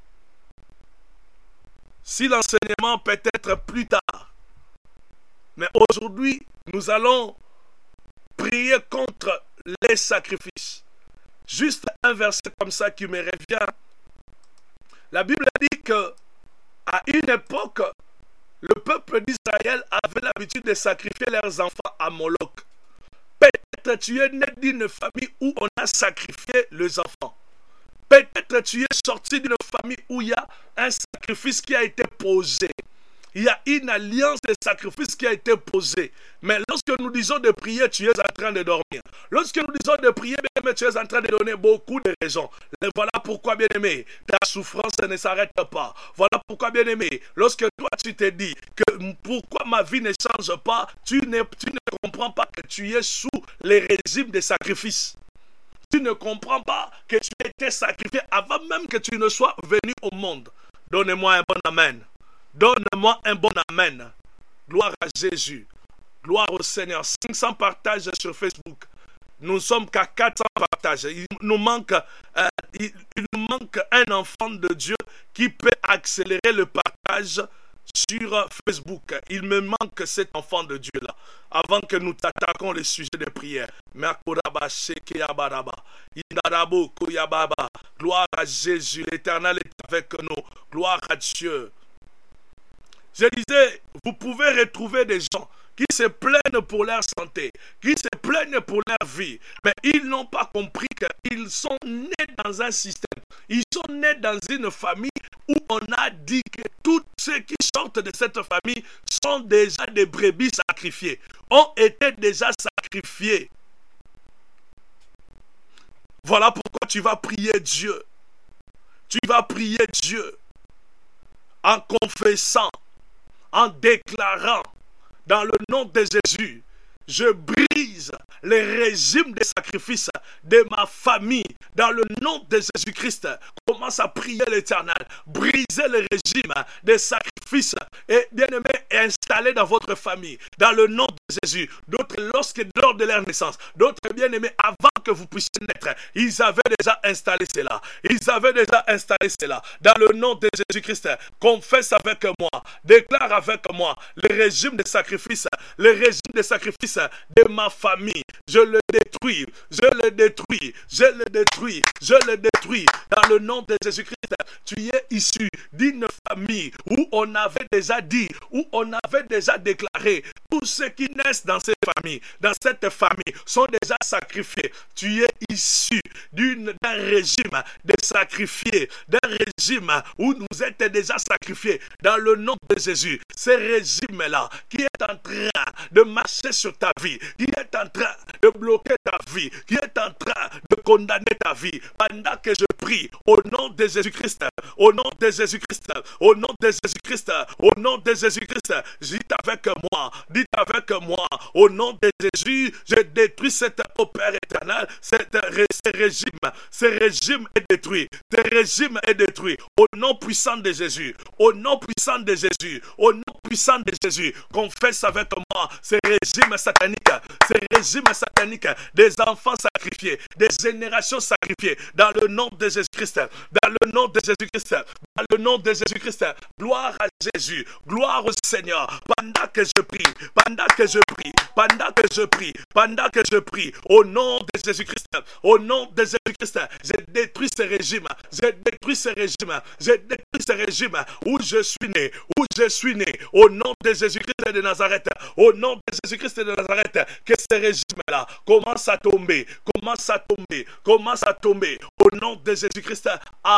Si l'enseignement peut être plus tard, mais aujourd'hui, nous allons prier contre les sacrifices. Juste un verset comme ça qui me revient. La Bible dit que à une époque, le peuple d'Israël avait l'habitude de sacrifier leurs enfants à Moloch. Peut-être tu es né d'une famille où on a sacrifié les enfants. Peut-être tu es sorti d'une famille où il y a un sacrifice qui a été posé. Il y a une alliance de sacrifice qui a été posée. Mais lorsque nous disons de prier, tu es en train de dormir. Lorsque nous disons de prier, bien aimé, tu es en train de donner beaucoup de raisons. Et voilà pourquoi, bien aimé, ta souffrance ne s'arrête pas. Voilà pourquoi, bien aimé, lorsque toi tu te dis que pourquoi ma vie ne change pas, tu ne, tu ne comprends pas que tu es sous les régimes des sacrifices. Tu ne comprends pas que tu as été sacrifié avant même que tu ne sois venu au monde. Donnez-moi un bon amen. Donne-moi un bon amen. Gloire à Jésus. Gloire au Seigneur. cinq cents partages sur Facebook. Nous ne sommes qu'à quatre cents partages. Il nous manque, euh, il, il nous manque un enfant de Dieu qui peut accélérer le partage sur Facebook. Il me manque cet enfant de Dieu-là. Avant que nous t'attaquons le sujet de prière. Gloire à Jésus. L'Éternel est avec nous. Gloire à Dieu. Je disais, vous pouvez retrouver des gens qui se plaignent pour leur santé, qui se plaignent pour leur vie, mais ils n'ont pas compris qu'ils sont nés dans un système, ils sont nés dans une famille où on a dit que tous ceux qui sortent de cette famille sont déjà des brebis sacrifiées, ont été déjà sacrifiés. Voilà pourquoi tu vas prier Dieu. Tu vas prier Dieu en confessant, en déclarant, dans le nom de Jésus, je brise les régimes de sacrifices de ma famille. Dans le nom de Jésus-Christ, commence à prier l'Éternel. Brisez le régime des sacrifices et bien-aimés installés dans votre famille. Dans le nom de Jésus. D'autres, lorsque lors de leur naissance, d'autres bien-aimés, avant que vous puissiez naître, ils avaient déjà installé cela. Ils avaient déjà installé cela. Dans le nom de Jésus-Christ, confesse avec moi, déclare avec moi le régime de sacrifices, le régime de sacrifices de ma famille. Je le détruis, je le détruis, je le détruis, je le détruis. Dans le nom de Jésus-Christ, tu es issu d'une famille où on avait déjà dit, où on avait déjà déclaré, tous ceux qui naissent dans cette famille, dans cette famille, sont déjà sacrifiés. Tu es issu d'une, d'un régime de sacrifiés, d'un régime où vous êtes déjà sacrifiés. Dans le nom de Jésus, ce régime-là qui est en train de marcher sur ta vie, qui est en train de bloquer ta vie, qui est en train de condamner ta vie, pendant que je prie au nom de Jésus-Christ, au nom de Jésus-Christ, au nom de Jésus-Christ, au nom de Jésus-Christ, dites avec moi, dites avec moi, au nom de Jésus, je détruis cet Père éternel, cet, ce régime, ce régime est détruit, ce régime est détruit, au nom puissant de Jésus, au nom puissant de Jésus, au nom puissant de Jésus, confesse avec moi, ce régime satanique, ce régime satanique, des enfants sacrifiés, des générations sacrifiées, dans le nom de Jésus-Christ, dans le nom de Jésus-Christ, dans le nom de Jésus-Christ, gloire à Jésus, gloire au Seigneur, pendant que je prie, pendant que je prie, pendant que je prie, pendant que je prie, au nom de Jésus-Christ, au nom de Jésus-Christ, je détruis ce régime, je détruis ce régime, je détruis ce régime où je suis né, où je suis né, au nom de Jésus-Christ de Nazareth, au nom de Jésus-Christ de Nazareth, que ce régime-là commence à tomber, commence à tomber, commence à tomber, au nom de Jésus-Christ,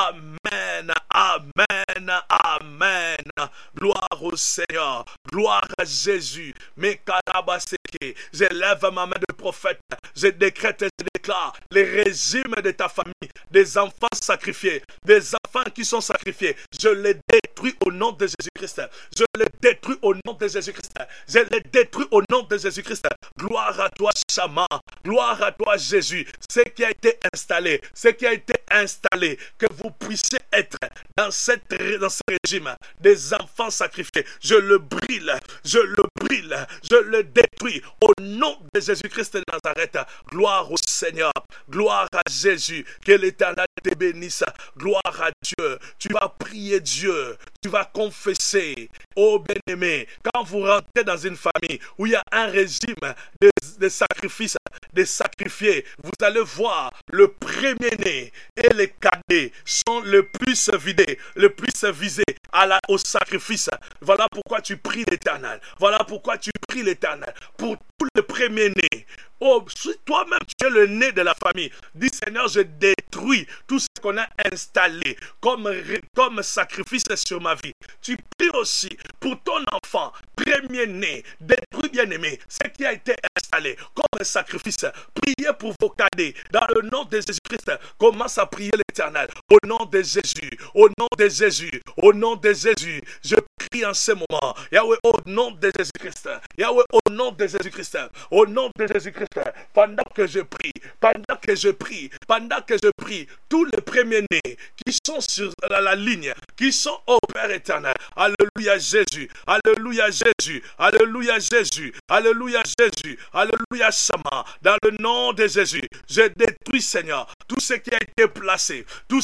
amen, amen, amen, gloire au Seigneur, gloire à Jésus, mes carabaseke, j'élève ma main de prophète, je décrète et je déclare les régimes de ta famille, des enfants sacrifiés, des enfants qui sont sacrifiés, je les détruis au nom de Jésus-Christ, je les détruis au nom de Jésus-Christ, je les détruis au nom de Jésus-Christ, gloire à toi Shama, gloire à toi Jésus, ce qui a été installé, ce qui a été installé, que vous puissiez être dans, cette, dans ce régime des enfants sacrifiés, je le brûle, je le brûle, je le détruis au nom de Jésus-Christ de Nazareth, gloire au Seigneur, gloire à Jésus, que l'Éternel te bénisse, gloire à Dieu, tu vas prier Dieu, tu vas confesser, oh bien-aimé, quand vous rentrez dans une famille où il y a un régime de, de sacrifice, de sacrifiés, vous allez voir le premier-né et les cadets sont le plus vidés, le plus visés à la, au sacrifice. Voilà pourquoi tu pries l'Éternel, voilà pourquoi tu pries l'Éternel, pour tout le premier-né. Oh, si toi-même tu es le nez de la famille, dis Seigneur, je détruis tout ce qu'on a installé comme, comme sacrifice sur ma vie. Tu pries aussi pour ton enfant, premier-né, détruis bien-aimé, ce qui a été installé comme sacrifice. Priez pour vos cadets, dans le nom de Jésus-Christ, commence à prier l'Éternel, au nom de Jésus, au nom de Jésus, au nom de Jésus, je prie en ce moment, Yahweh, au nom de Jésus-Christ, Yahweh, au nom de Jésus-Christ, au nom de Jésus-Christ, pendant que je prie, pendant que je prie, pendant que je prie, tous les premiers-nés qui sont sur la, la ligne, qui sont au Père éternel, alléluia Jésus, alléluia Jésus, alléluia Jésus, alléluia Jésus, alléluia Sama, dans le nom de Jésus, je détruis Seigneur, tout ce qui a été placé, tout ce qui a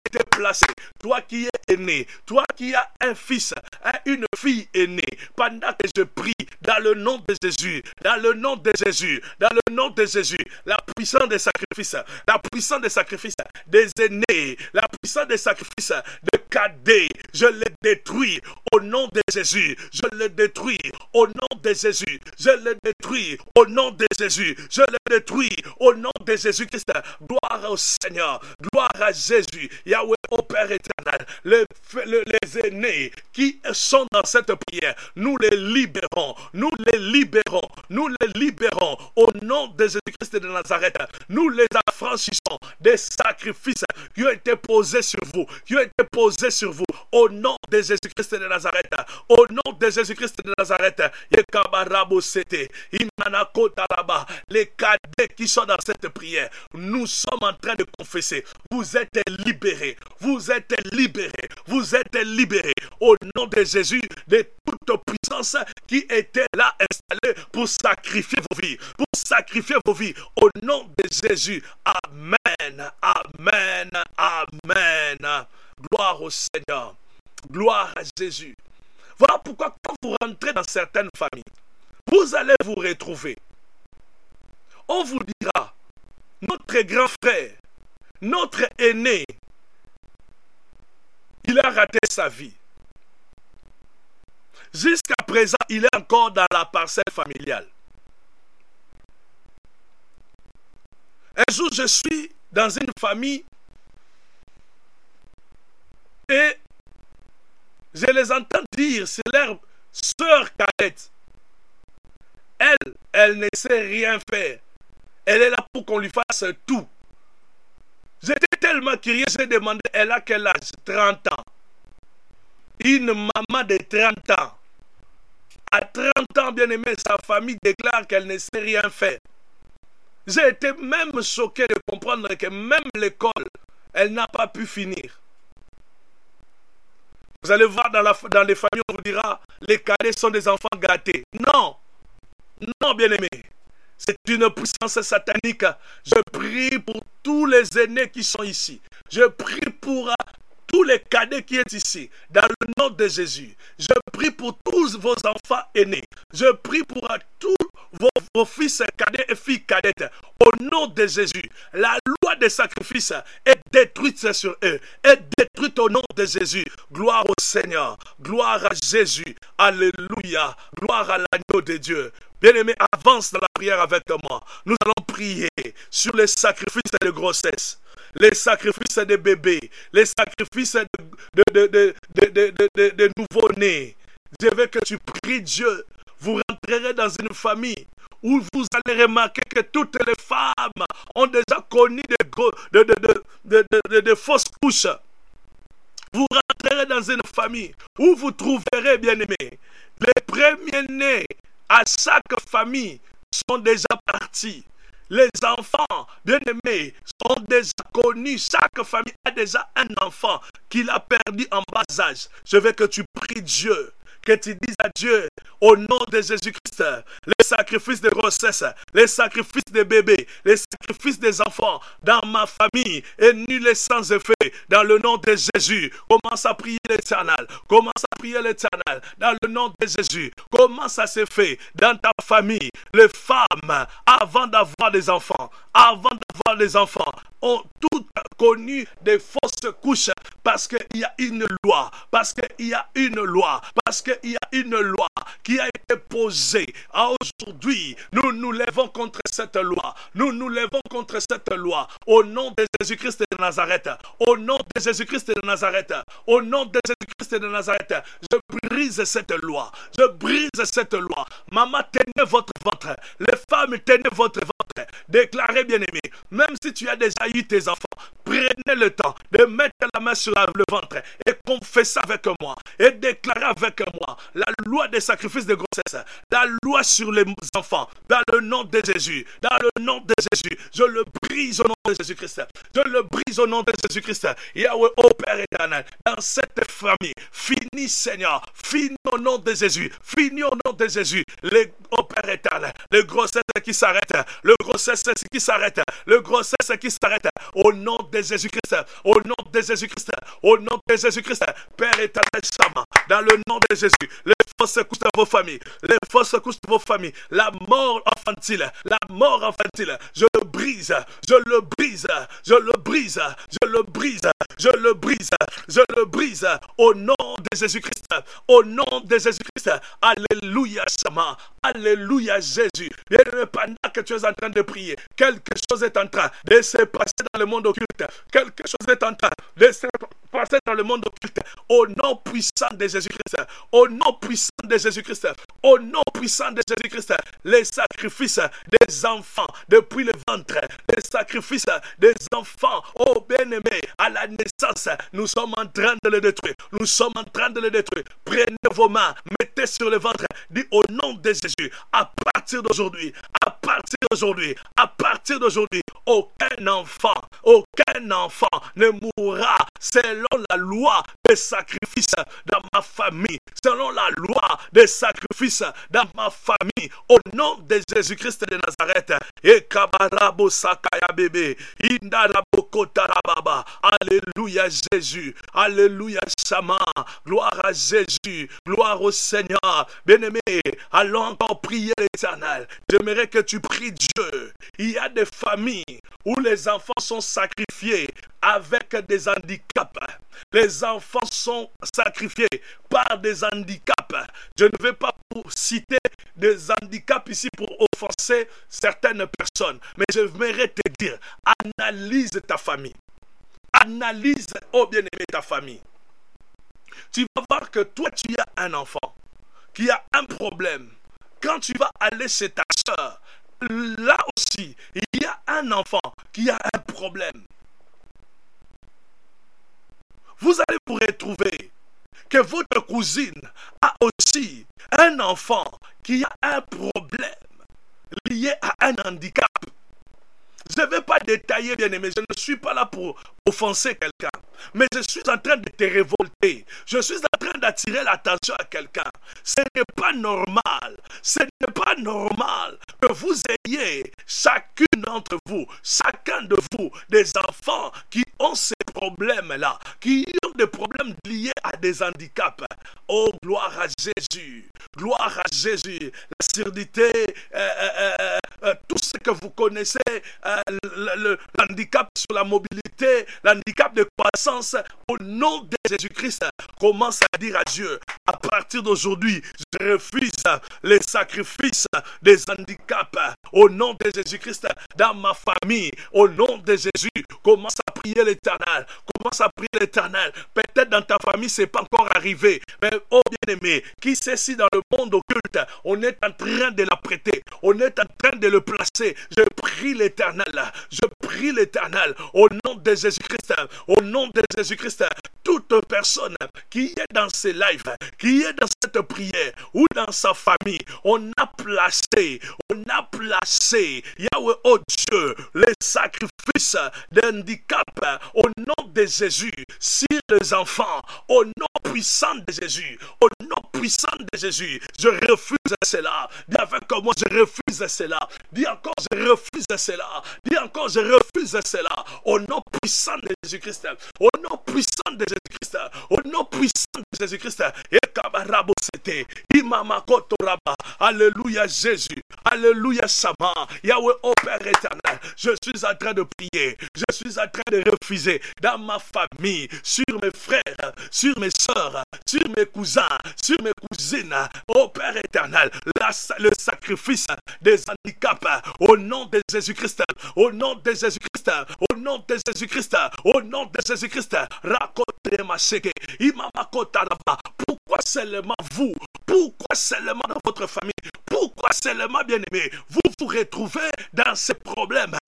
été placé, toi qui es aîné, toi qui as un fils, une fille aînée, pendant que je prie dans le nom de Jésus, dans le nom de Jésus, dans le nom de Jésus, la puissance des sacrifices, la puissance des sacrifices des aînés, la puissance des sacrifices des cadets, je les détruis au nom de Jésus, je les détruis au nom de Jésus, je les détruis au nom de Jésus, je les détruis au nom de Jésus-Christ. Gloire au Seigneur, gloire à Jésus, Yahweh au Père éternel, les, les, les aînés qui sont dans cette prière, nous les libérons, nous les libérons, nous les libérons au nom de Jésus-Christ de Nazareth, nous les affranchissons des sacrifices qui ont été posés sur vous, qui ont été posés sur vous, au nom de Jésus-Christ de Nazareth, au nom de Jésus-Christ de Nazareth, les cadets qui sont dans cette prière, nous sommes en train de confesser, vous êtes libérés, vous êtes libérés, vous êtes libérés, au nom de Jésus, de toute puissance qui était là installée pour sacrifier vos vies, pour sacrifier vos vies, au nom de Jésus. Amen, amen, amen. Gloire au Seigneur, gloire à Jésus. Voilà pourquoi quand vous rentrez dans certaines familles, vous allez vous retrouver. On vous dira, notre grand frère, notre aîné, il a raté sa vie. Jusqu'à présent, il est encore dans la parcelle familiale. Un jour, je suis dans une famille et je les entends dire, c'est leur sœur cadette. Elle, elle ne sait rien faire. Elle est là pour qu'on lui fasse tout. J'étais tellement curieux, j'ai demandé, elle a quel âge? trente ans. Une maman de trente ans. À trente ans, bien aimé, sa famille déclare qu'elle ne sait rien faire. J'ai été même choqué de comprendre que même l'école, elle n'a pas pu finir. Vous allez voir dans, la, dans les familles, on vous dira, les cadets sont des enfants gâtés. Non, non, bien aimé. C'est une puissance satanique. Je prie pour tous les aînés qui sont ici. Je prie pour tous les cadets qui sont ici. Dans le nom de Jésus. Je prie pour tous vos enfants aînés. Je prie pour tous vos, vos fils cadets et filles cadettes. Au nom de Jésus. La loi des sacrifices est détruite sur eux. Est détruite au nom de Jésus. Gloire au Seigneur. Gloire à Jésus. Alléluia. Gloire à l'agneau de Dieu. Bien-aimé, avance dans la prière avec moi. Nous allons prier sur les sacrifices de grossesse, les sacrifices des bébés, les sacrifices de, de, de, de, de, de, de, de, de nouveau-nés. Je veux que tu pries Dieu. Vous rentrerez dans une famille où vous allez remarquer que toutes les femmes ont déjà connu de, de, de, de, de, de, de, de fausses couches. Vous rentrerez dans une famille où vous trouverez, bien-aimés, les premiers-nés à chaque famille sont déjà partis. Les enfants, bien-aimés, sont déjà connus. Chaque famille a déjà un enfant qu'il a perdu en bas âge. Je veux que tu pries Dieu, que tu dises à Dieu, au nom de Jésus-Christ, les sacrifices de grossesse, les sacrifices des bébés, les sacrifices des enfants dans ma famille est nul et sans effet. Dans le nom de Jésus, commence à prier l'Éternel. Commence à prier l'Éternel. Dans le nom de Jésus, comment ça se fait dans ta famille? Les femmes, avant d'avoir des enfants, avant d'avoir des enfants, ont toutes connu des fausses couches parce qu'il y a une loi, parce qu'il y a une loi, parce qu'il y a une loi qui a été posée. Aujourd'hui, nous nous levons contre cette loi. Nous nous levons contre cette loi. Au nom de Jésus-Christ de Nazareth. Au nom de Jésus-Christ de Nazareth. Au nom de Jésus-Christ de Nazareth. Je brise cette loi. Je brise cette loi. Maman, tenez votre ventre. Les femmes, tenez votre ventre. Déclarez, bien-aimé, même si tu as déjà eu tes enfants, prenez le temps de mettre la main sur le ventre et confessez avec moi et déclarez avec moi la loi des sacrifices de grossesse, la loi sur les enfants, dans le nom de Jésus, dans le nom de Jésus, je le brise au nom de Jésus-Christ, je le brise au nom de Jésus-Christ. Yahweh, ô Père éternel, dans cette famille, finis Seigneur, finis au nom de Jésus, finis au nom de Jésus, les, oh Père éternel, le grossesse qui s'arrête, le grossesse qui s'arrête, le grossesse qui s'arrête, au nom de Jésus-Christ, au nom de Jésus-Christ, au nom de Jésus-Christ, Père éternel, Sama, dans le nom de Jésus, les fausses couches de vos familles, les fausses couches de vos familles, la mort infantile, la mort infantile, je le brise, je le brise, je le brise, je le brise, je le brise, je le brise, au nom de Jésus-Christ, au nom de Jésus-Christ, alléluia, Sama, alléluia, Jésus. Bien, pendant que tu es en train de prier, quelque chose est en train de se passer dans le monde occulte, quelque chose est en train de se passer dans le monde occulte, au nom puissant de Jésus-Christ, au nom puissant de Jésus-Christ, au nom puissant de Jésus-Christ, les sacrifices des enfants depuis le ventre, les sacrifices des enfants, oh bien-aimé, à la naissance, nous sommes en train de le détruire, nous sommes en train de le détruire. Prenez vos mains, mettez sur le ventre, dis au nom de Jésus, à partir d'aujourd'hui, à partir d'aujourd'hui, à partir d'aujourd'hui, aucun enfant, aucun enfant ne mourra selon la loi des sacrifices dans ma famille, selon la loi des sacrifices dans ma famille, au nom de Jésus-Christ de Nazareth. Et kabarabo sakaya bébé, indarabo kotarababa. Alléluia Jésus, alléluia Shama, gloire à Jésus, gloire au Seigneur. Bien-aimé, allons encore prier l'Éternel. J'aimerais que tu pries Dieu. Il y a des familles où les enfants sont sacrifiés avec des handicaps. Les enfants sont sacrifiés par des handicaps. Je ne vais pas pour citer des handicaps ici pour offenser certaines personnes, mais j'aimerais te dire, analyse ta famille. Analyse, oh bien-aimé, ta famille. Tu vas voir que toi, tu as un enfant qui a un problème. Quand tu vas aller chez ta soeur, là aussi, il y a un enfant qui a un problème. Vous allez vous retrouver que votre cousine a aussi un enfant qui a un problème lié à un handicap. Je ne vais pas détailler, bien aimé, je ne suis pas là pour offenser quelqu'un, mais je suis en train de te révolter. Je suis en train d'attirer l'attention à quelqu'un. Ce n'est pas normal, ce n'est pas normal que vous ayez, chacune d'entre vous, chacun de vous, des enfants qui ont ces problèmes-là, qui ont des problèmes liés à des handicaps. Oh, gloire à Jésus, gloire à Jésus. La surdité, euh, euh, euh, tout ce que vous connaissez, euh, l'handicap sur la mobilité, l'handicap de croissance, au nom de Jésus-Christ, commence à dire à Dieu, à partir d'aujourd'hui, je refuse les sacrifices des handicaps, au nom de Jésus-Christ, dans ma famille, au nom de Jésus, commence à prier l'Éternel, commence à prier l'Éternel. Peut-être dans ta famille, ce n'est pas encore arrivé, mais oh bien-aimé, qui sait si dans le monde occulte, on est en train de l'apprêter, on est en train de le placer. Je prie l'Éternel, je prie l'Éternel, au nom de Jésus-Christ, au nom de Jésus-Christ, toute personne qui est dans ces lives, qui est dans cette prière ou dans sa famille, on a placé, on a placé, Yahweh, oh Dieu, les sacrifices d'handicap au nom de Jésus sur les enfants, au nom puissant de Jésus, au nom puissant de Jésus. Je refuse cela. Dis avec moi, je refuse cela. Dis encore, je refuse cela. Dis encore, je refuse cela. Au nom puissant de Jésus-Christ, au nom puissant de Jésus-Christ, au nom puissant de Jésus-Christ. Et kabarabo c'était, imama kotoraba. Alléluia Jésus, alléluia Sama. Yahweh, ô Père éternel, je suis en train de prier, je suis en train de refuser dans ma famille, sur mes frères, sur mes soeurs, sur mes cousins, sur mes cousines, ô Père éternel, la, le sacrifice des handicaps, au nom de Jésus-Christ, au nom de Jésus-Christ, au nom de Jésus-Christ, au nom de Jésus-Christ, raconte ma cheke, imamakotaraba. Pourquoi seulement vous? Pourquoi seulement dans votre famille? Pourquoi seulement, bien-aimé, vous vous retrouvez dans ces problèmes? Oh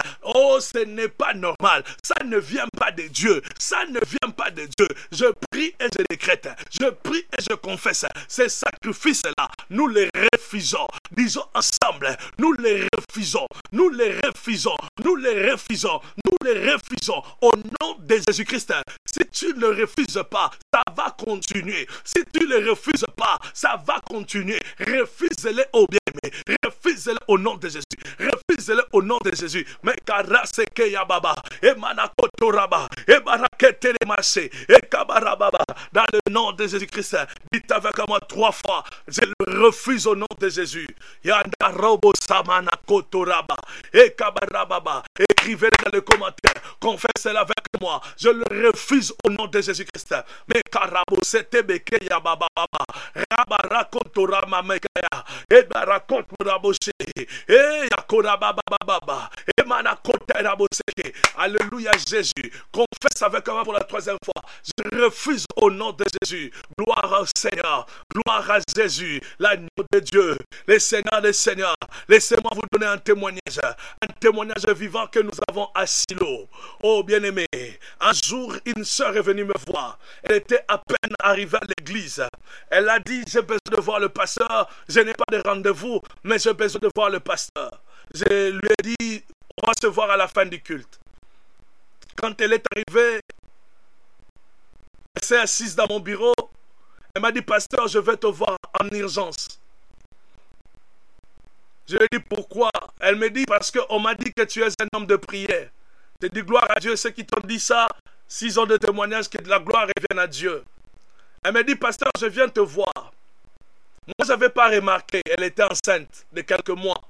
Oh, ce n'est pas normal. Ça ne vient pas de Dieu. Ça ne vient pas de Dieu. Je prie et je décrète. Je prie et je confesse. Ces sacrifices-là, nous les refusons. Disons ensemble, nous les refusons. Nous les refusons. Nous les refusons. Nous les refusons. Au nom de Jésus-Christ, si tu ne le refuses pas, ça va continuer. Si tu ne le refuses pas, ça va continuer. Refuse-les au bien-aimé. Refuse-les au nom de Jésus. Refuse-les au nom de Jésus. Mais karaseke yababa, et manakotoraba, et baraketelemase, et kabarababa. Dans le nom de Jésus-Christ, dites avec moi trois fois, je le refuse au nom de Jésus. Yandarobo samanakotoraba, et kabarababa. Écrivez dans les commentaires, confessez-le avec moi. Je le refuse au nom de Jésus-Christ. Mais karabo setebeke yababa, rabarakotorama mekaya, et barakotoraboshe, et yakorababa baba, et manakotoraboseke. Alléluia Jésus. Confesse avec moi pour la troisième fois. Je refuse au nom de Jésus. Gloire au Seigneur. Gloire à Jésus, l'agneau de Dieu, le Seigneur des Seigneurs. Laissez-moi vous donner un témoignage. Un témoignage vivant que nous avons à Silo. Oh bien-aimé, un jour une sœur est venue me voir. Elle était à peine arrivée à l'église. Elle a dit, j'ai besoin de voir le pasteur. Je n'ai pas de rendez-vous, mais j'ai besoin de voir le pasteur. Je lui ai dit, on va se voir à la fin du culte. Quand elle est arrivée, elle s'est assise dans mon bureau. Elle m'a dit, pasteur, je vais te voir en urgence. Je lui ai dit, pourquoi? Elle me dit, parce qu'on m'a dit que tu es un homme de prière. Je dis, gloire à Dieu, ceux qui t'ont dit ça, s'ils ont des témoignages, que de la gloire revienne à Dieu. Elle me dit, pasteur, je viens te voir. Moi, je n'avais pas remarqué, elle était enceinte de quelques mois.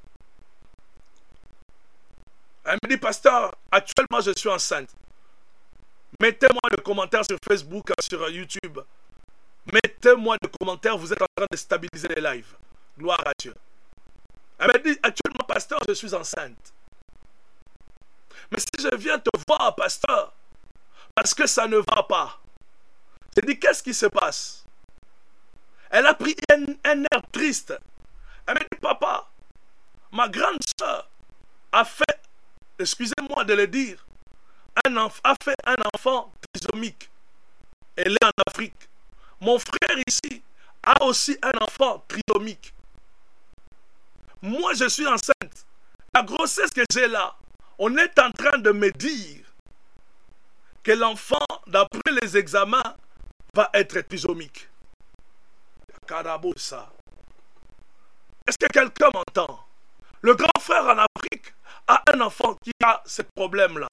Elle me dit, pasteur, actuellement, je suis enceinte. Mettez-moi des commentaires sur Facebook, sur YouTube. Mettez-moi des commentaires, vous êtes en train de stabiliser les lives. Gloire à Dieu. Elle me dit, actuellement, pasteur, je suis enceinte. Mais si je viens te voir, pasteur, parce que ça ne va pas. Je dis, qu'est-ce qui se passe? Elle a pris un, un air triste. Elle me dit, papa, ma grande soeur a fait, excusez-moi de le dire, un a fait un enfant trisomique. Elle est en Afrique. Mon frère ici a aussi un enfant trisomique. Moi, je suis enceinte. La grossesse que j'ai là, on est en train de me dire que l'enfant, d'après les examens, va être trisomique. Carabosa. Est-ce que quelqu'un m'entend? Le grand frère en Afrique a un enfant qui a ce problème-là.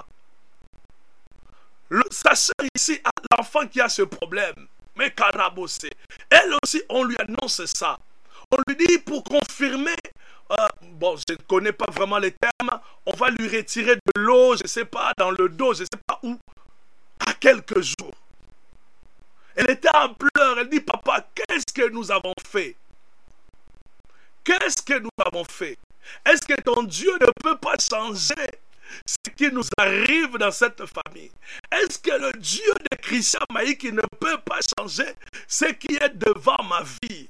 Sa soeur ici a l'enfant qui a ce problème. Mais Carabosé, elle aussi, on lui annonce ça. On lui dit pour confirmer, euh, bon, je ne connais pas vraiment les termes, on va lui retirer de l'eau, je ne sais pas, dans le dos, je ne sais pas où, à quelques jours. Elle était en pleurs, elle dit, papa, qu'est-ce que nous avons fait? Qu'est-ce que nous avons fait? Est-ce que ton Dieu ne peut pas changer ce qui nous arrive dans cette famille? Est-ce que le Dieu de Christian Maïki ne peut pas changer ce qui est devant ma vie?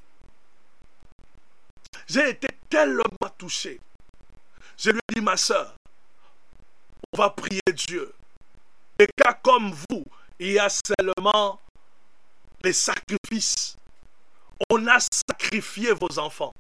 J'ai été tellement touché. Je lui ai dit, ma soeur, on va prier Dieu. Des cas comme vous, il y a seulement les sacrifices. On a sacrifié vos enfants.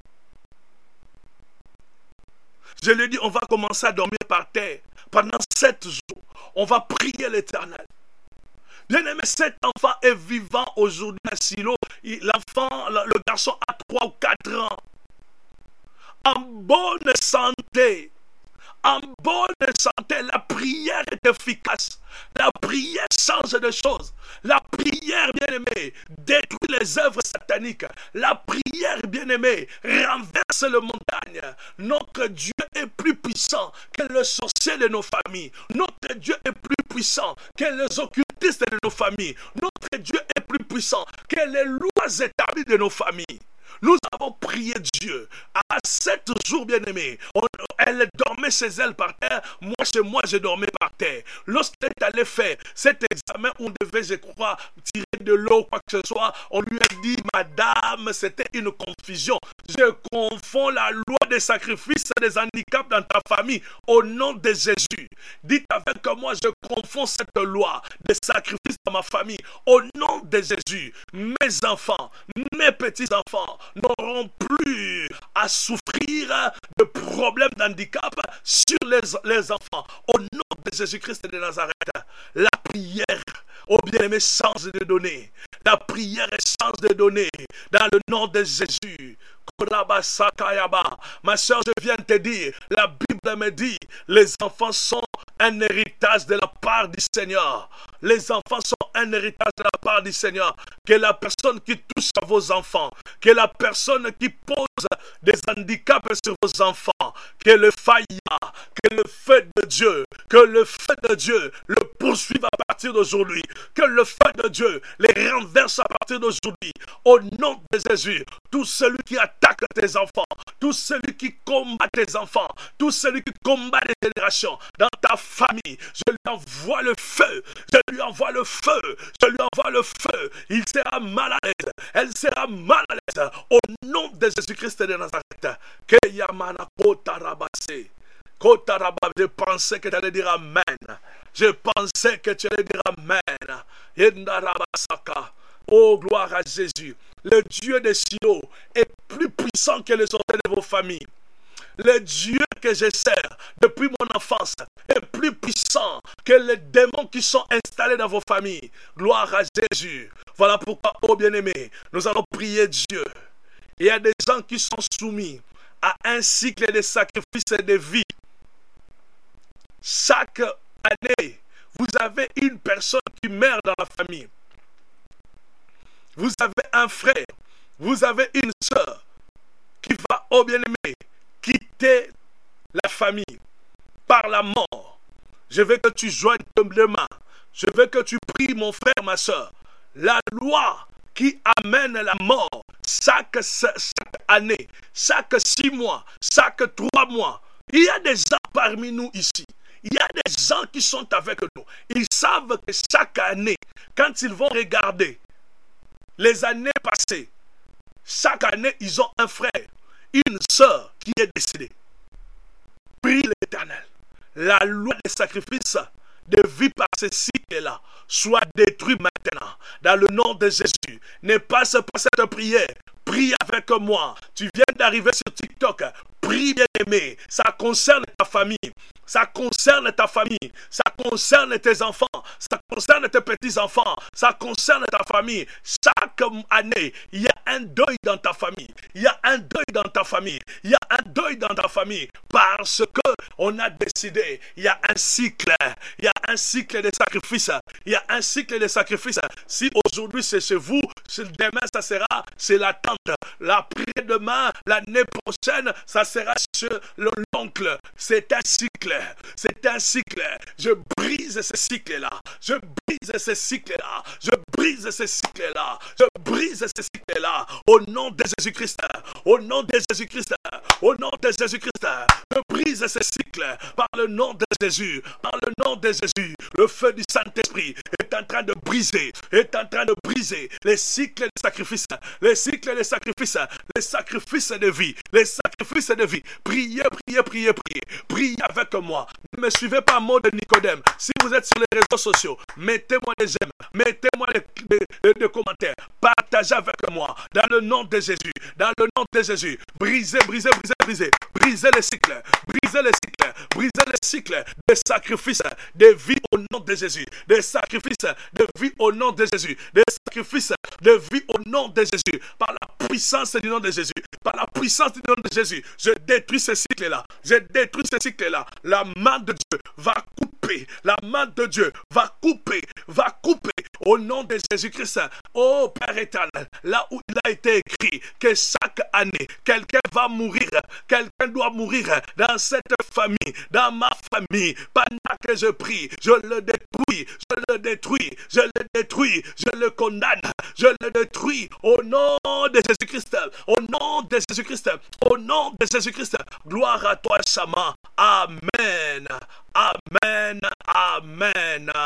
Je lui ai dit, on va commencer à dormir par terre. Pendant sept jours, on va prier l'Éternel. Bien aimé, cet enfant est vivant aujourd'hui à Silo. L'enfant, le garçon a trois ou quatre ans. En bonne santé. En bonne santé, la prière est efficace. La prière change de choses. La prière, bien-aimée, détruit les œuvres sataniques. La prière, bien-aimée, renverse les montagnes. Notre Dieu est plus puissant que le sorcier de nos familles. Notre Dieu est plus puissant que les occultistes de nos familles. Notre Dieu est plus puissant que les lois établies de nos familles. Nous avons prié Dieu. À sept jours, bien-aimés, elle dormait chez elle par terre. Moi, chez moi, je dormais par terre. Lorsqu'elle est allée faire cet examen, on devait, je crois, tirer de l'eau, quoi que ce soit. On lui a dit, madame, c'était une confusion. Je confonds la loi des sacrifices, des handicaps dans ta famille, au nom de Jésus. Dites avec moi, je confonds cette loi des sacrifices dans ma famille, au nom de Jésus. Mes enfants, mes petits-enfants n'auront plus à souffrir de problèmes d'handicap sur les, les enfants, au nom de Jésus-Christ de Nazareth. La prière, ô bien-aimé, change de donner. La prière change de donner dans le nom de Jésus. Ma soeur, je viens de te dire, la Bible me dit, les enfants sont un héritage de la part du Seigneur. Les enfants sont un héritage de la part du Seigneur. Que la personne qui touche à vos enfants, que la personne qui pose des handicaps sur vos enfants, que le faille, que le feu de Dieu, que le feu de Dieu le poursuive à partir d'aujourd'hui, que le feu de Dieu les renverse à partir d'aujourd'hui. Au nom de Jésus, tout celui qui attaque tes enfants, tout celui qui combat tes enfants, tout celui qui combat les générations dans ta famille, je lui envoie le feu, je lui envoie le feu, je lui envoie le feu. Il sera mal à l'aise, elle sera mal à l'aise. Au nom de Jésus-Christ de Nazareth. Que Yamana Kotarabase. Kotaraba, je pensais que tu allais dire Amen. Je pensais que tu allais dire Amen. Yendarabasaka. Oh, gloire à Jésus. Le Dieu de Silo est plus puissant que les autres de vos familles. Le Dieu que je sers depuis mon enfance est plus puissant que les démons qui sont installés dans vos familles. Gloire à Jésus. Voilà pourquoi, oh bien-aimé, nous allons prier Dieu. Il y a des gens qui sont soumis à un cycle de sacrifices et de vie. Chaque année, vous avez une personne qui meurt dans la famille. Vous avez un frère, vous avez une soeur qui va, oh bien-aimé, quitter la famille par la mort. Je veux que tu joignes tes mains. Je veux que tu pries, mon frère, ma soeur. La loi qui amène la mort chaque, chaque année, chaque six mois, chaque trois mois. Il y a des gens parmi nous ici. Il y a des gens qui sont avec nous. Ils savent que chaque année, quand ils vont regarder les années passées, chaque année, ils ont un frère, une soeur qui est décédée. Prie l'Éternel. La loi des sacrifices de vie par ce cycle-là soit détruite maintenant. Dans le nom de Jésus. Ne passe pas cette prière. Prie avec moi. Tu viens d'arriver sur TikTok. Prie, bien-aimé. Ça concerne ta famille. Ça concerne ta famille. Ça concerne tes enfants. Ça concerne tes petits-enfants. Ça concerne ta famille. Chaque année, il y a un deuil dans ta famille. Il y a un deuil dans ta famille. Il y a un deuil dans ta famille. Parce que on a décidé, il y a un cycle. Il y a un cycle de sacrifices. Il y a un cycle de sacrifices. Si aujourd'hui c'est chez vous, demain ça sera chez la tante. L'après-demain, l'année prochaine, ça sera chez l'oncle. C'est un cycle. C'est un cycle. Je brise ce cycle-là. Je brise ce cycle-là. Je brise ce cycle-là. Je brise ce cycle-là. Au nom de Jésus-Christ. Au nom de Jésus-Christ. Au nom de Jésus-Christ. Je brise ce cycle. Par le nom de Jésus. Par le nom de Jésus. Le feu du Saint-Esprit est en train de briser. Est en train de briser les cycles de sacrifice. Les cycles de sacrifice. Les sacrifices de vie. Les sacrifices de vie. Priez, priez, priez, priez. Priez avec moi. Ne me suivez pas en mode Nicodème. Si vous êtes sur les réseaux sociaux, mettez-moi des j'aime. Mettez-moi des, des, des, des commentaires. Partagez avec moi. Dans le nom de Jésus. Dans le nom de Jésus. Brisez, brisez, brisez, brisez. Brisez les cycles. Brisez les cycles. Brisez les cycles des sacrifices de vie au nom de Jésus. Des sacrifices de vie au nom de Jésus. Des sacrifices de vie au nom de Jésus. Par la puissance du nom de Jésus. Par la puissance du nom de Jésus. Je détruis ce cycle-là. Je détruis ce cycle-là. La main de Dieu va couper. La main de Dieu va couper. Va couper. Au nom de Jésus-Christ. Oh Père éternel. Là où il a été écrit que chaque année, quelqu'un va mourir. Quelqu'un doit mourir dans cette famille. Dans ma famille. Pendant que je prie, je le détruis. Je le détruis. Je le détruis. Je le condamne. Je le détruis. Au nom de Jésus-Christ. Au nom de Jésus-Christ. Au nom de Jésus-Christ. Gloire à toi, Chama. Amen. Amen. Amen.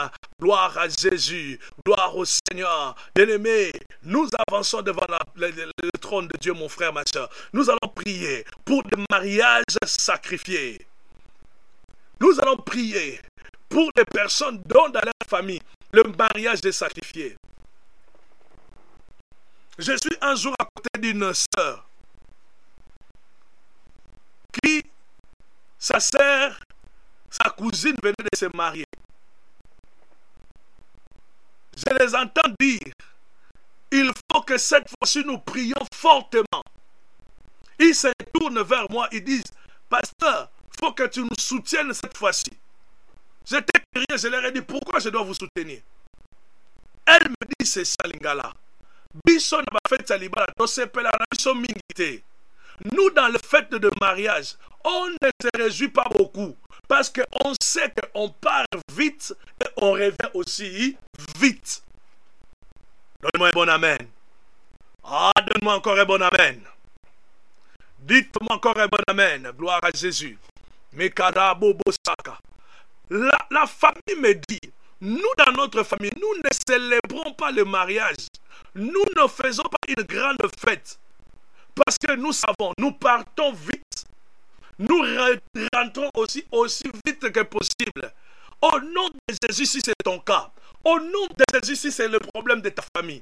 Gloire à Jésus. Gloire au Seigneur. Bien-aimé, nous avançons devant la, le, le, le trône de Dieu, mon frère, ma soeur. Nous allons prier pour des mariages sacrifiés. Nous allons prier pour des personnes dont dans leur famille le mariage est sacrifié. Je suis un jour à côté d'une sœur qui, sa sœur, sa cousine venait de se marier. Je les entends dire, il faut que cette fois-ci nous prions fortement. Ils se tournent vers moi, ils disent, pasteur, il faut que tu nous soutiennes cette fois-ci. J'étais curieux, je leur ai dit, pourquoi je dois vous soutenir? Elle me dit, c'est ça, Lingala. Biso n'a pas fait salibala, nous, dans le fait de mariage, on ne se réjouit pas beaucoup. Parce qu'on sait qu'on part vite et on revient aussi vite. Donne-moi un bon amen. Ah, donne-moi encore un bon amen. Dites-moi encore un bon amen. Gloire à Jésus. La, la famille me dit, nous dans notre famille, nous ne célébrons pas le mariage. Nous ne faisons pas une grande fête. Parce que nous savons, nous partons vite. Nous rentrons aussi, aussi vite que possible. Au nom de Jésus, si c'est ton cas. Au nom de Jésus, si c'est le problème de ta famille.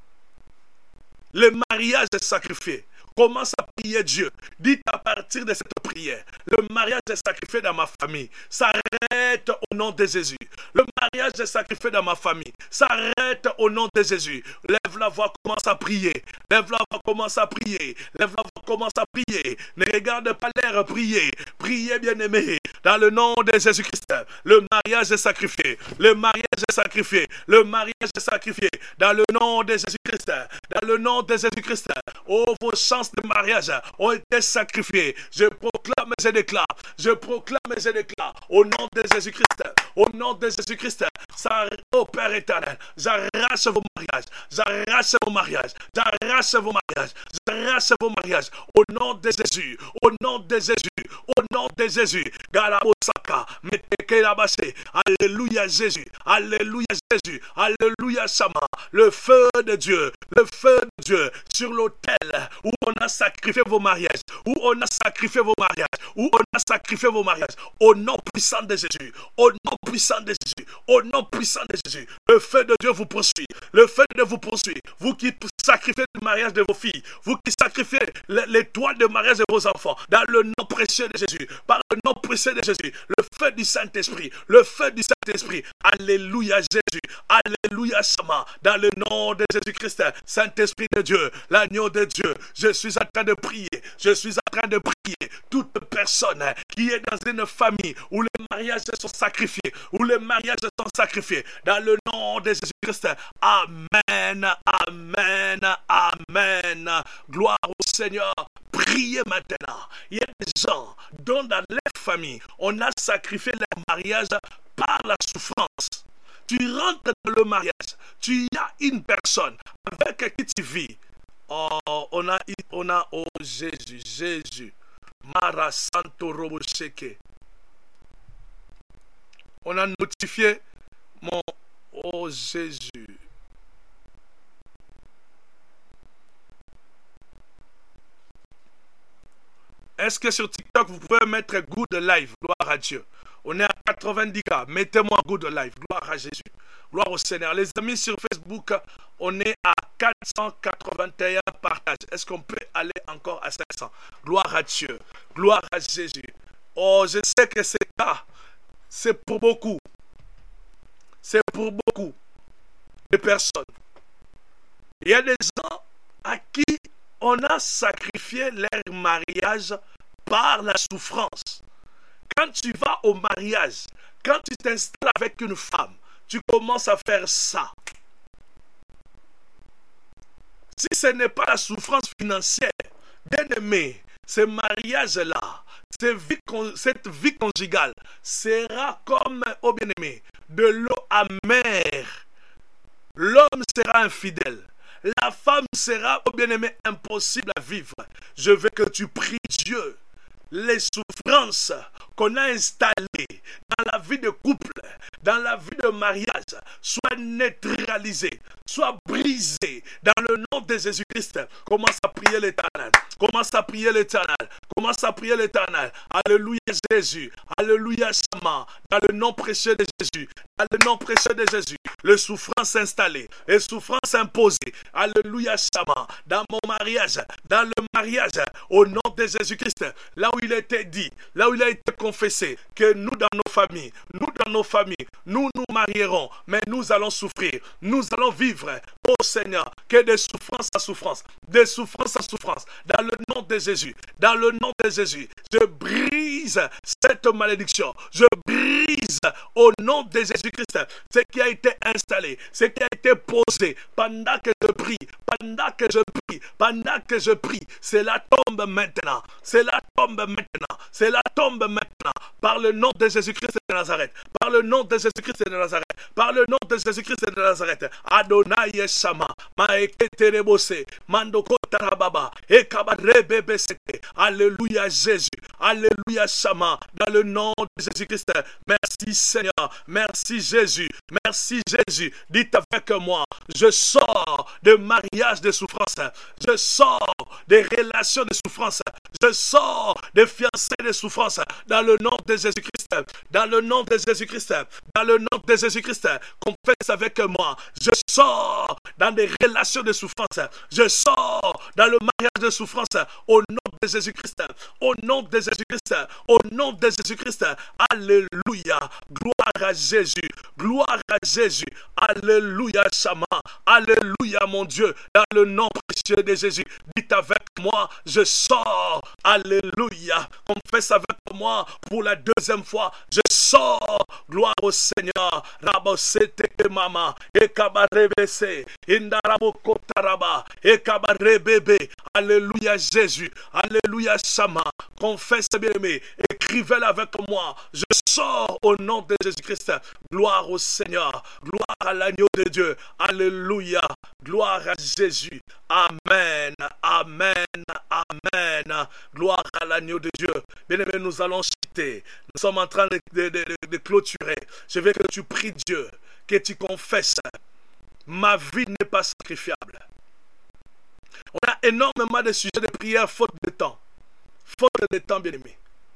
Le mariage est sacrifié. Commence à prier Dieu. Dites à partir de cette prière, le mariage est sacrifié dans ma famille. S'arrête au nom de Jésus. Le mariage est sacrifié dans ma famille. S'arrête au nom de Jésus. Lève la voix, commence à prier. Lève la voix, commence à prier. Lève la voix, commence à prier. Ne regarde pas l'air, priez. Priez, bien-aimé. Dans le nom de Jésus-Christ. Le mariage est sacrifié. Le mariage est sacrifié. Le mariage est sacrifié. Dans le nom de Jésus-Christ. Dans le nom de Jésus-Christ. Oh, vos chances de mariage ont été sacrifiés. Je proclame et je déclare. Je proclame et je déclare. Au nom de Jésus-Christ. Au nom de Jésus-Christ. Ça, oh Père éternel, j'arrache vos mariages. J'arrache vos mariages. J'arrache vos mariages. J'arrache vos mariages. Au nom de Jésus. Au nom de Jésus. Au nom de Jésus. Garabosaka. Metekelabase. Alléluia Jésus. Alléluia Jésus. Alléluia Sama. Le feu de Dieu. Le feu de Dieu sur l'autel où on a sacrifié vos mariages. Où on a sacrifié vos mariages. Où on a sacrifié vos mariages. Au nom puissant de Jésus. Au nom puissant de Jésus. Au nom puissant de Jésus. Le feu de Dieu vous poursuit. Le feu de Dieu vous poursuit. Vous qui sacrifiez le mariage de vos filles. Vous qui sacrifiez l'étoile de mariage de vos enfants. Dans le nom précieux de Jésus. Par le nom précieux de Jésus. Le feu du Saint-Esprit. Le feu du Saint-Esprit. Alléluia Jésus. Alléluia Sama. Dans le nom de Jésus-Christ. Saint-Esprit de Dieu. L'agneau de Dieu. Je suis en train de prier. Je suis en train de prier. Toute personne qui est dans une famille où les mariages sont sacrifiés. Où les mariages sont sacrifiés. Dans le nom de Jésus-Christ. Amen. Amen. Amen. Gloire au Seigneur. Priez maintenant. Il y a des gens dont dans leur famille, on a sacrifié leur mariage par la souffrance. Tu rentres dans le mariage. Tu as une personne avec qui tu vis. Oh, on a, on a, oh Jésus, Jésus. Mara Santo Robo Sheke. On a notifié mon, oh Jésus. Est-ce que sur TikTok, vous pouvez mettre good live? Gloire à Dieu. On est à quatre-vingt-dix K. Mettez-moi good live. Gloire à Jésus. Gloire au Seigneur. Les amis sur Facebook, on est à quatre cent quatre-vingt-un partages. Est-ce qu'on peut aller encore à cinq cents? Gloire à Dieu. Gloire à Jésus. Oh, je sais que c'est ça. C'est pour beaucoup. C'est pour beaucoup de personnes. Il y a des gens à qui on a sacrifié leur mariage par la souffrance. Quand tu vas au mariage, quand tu t'installes avec une femme, tu commences à faire ça. Si ce n'est pas la souffrance financière, bien aimé, ce mariage-là, cette vie conjugale sera comme, oh bien aimé, de l'eau amère. L'homme sera infidèle. La femme sera, oh bien aimé, impossible à vivre. Je veux que tu pries Dieu. Les souffrances qu'on a installées dans la vie de couple, dans la vie de mariage soit neutralisé, soit brisé dans le nom de Jésus-Christ. Commence à prier l'Éternel. Commence à prier l'Éternel. Commence à prier l'Éternel. Alléluia Jésus. Alléluia Sama. Dans le nom précieux de Jésus. Dans le nom précieux de Jésus. Les souffrances installées. Les souffrances imposées. Alléluia Sama. Dans mon mariage. Dans le mariage. Au nom de Jésus-Christ. Là où il a été dit. Là où il a été confessé. Que nous dans nos familles. Nous dans nos familles. Nous nous marierons. Mais nous allons souffrir. Nous allons vivre. Oh Seigneur. Que des souffrances à souffrance. Des souffrances à souffrance. Dans le nom de Jésus. Dans le nom de Jésus. Je brise cette malédiction. Je brise au nom de Jésus-Christ ce qui a été installé, ce qui a été posé pendant que je prie, pendant que je prie, pendant que je prie. Cela tombe maintenant. Cela tombe maintenant. Cela tombe maintenant. Par le nom de Jésus-Christ de Nazareth. Par le nom de Jésus-Christ de Nazareth. Par le nom de Jésus-Christ de Nazareth. Adonai Shama. Maeketerebose. Mandoko Tarababa. Ekabarebebeseke. Alléluia Jésus. Alléluia Shama. Dans le nom de Jésus-Christ. Merci Seigneur. Merci Jésus. Merci Jésus. Dites avec moi. Je sors de mariage de souffrance. Je sors des relations de souffrance. Je sors des fiançailles de souffrance. Dans le nom de Jésus-Christ. Dans le nom de Jésus-Christ. Dans le nom de Jésus-Christ. Confesse avec moi. Je sors dans des relations de souffrance. Je sors dans le mariage de souffrance. Au nom de Jésus-Christ. Au nom de Jésus-Christ. Au nom de Jésus-Christ. Alléluia. Gloire à Jésus. Gloire à Jésus. Alléluia, Shama. Alléluia, mon Dieu. Dans le nom précieux de Jésus. Dites avec moi, je sors. Alléluia. Confesse avec moi pour la deuxième fois. Je sors. Gloire au Seigneur. Rabosete mama. Ekabarebese. Indarabokotaraba. Ekabarebebe. Alléluia, Jésus. Alléluia, Shama. Confesse, bien-aimé. Écrivez-le avec moi. Je sors au nom de Jésus-Christ. Gloire au Seigneur. Gloire à l'agneau de Dieu. Alléluia. Gloire à Jésus. Amen. Amen. Amen. Gloire à l'agneau de Dieu. Bien-aimé, nous allons citer. Nous sommes en train de, de, de, de clôturer. Je veux que tu pries Dieu. Que tu confesses. Ma vie n'est pas sacrifiable. On a énormément de sujets de prière faute de temps. Faute de temps, bien-aimé.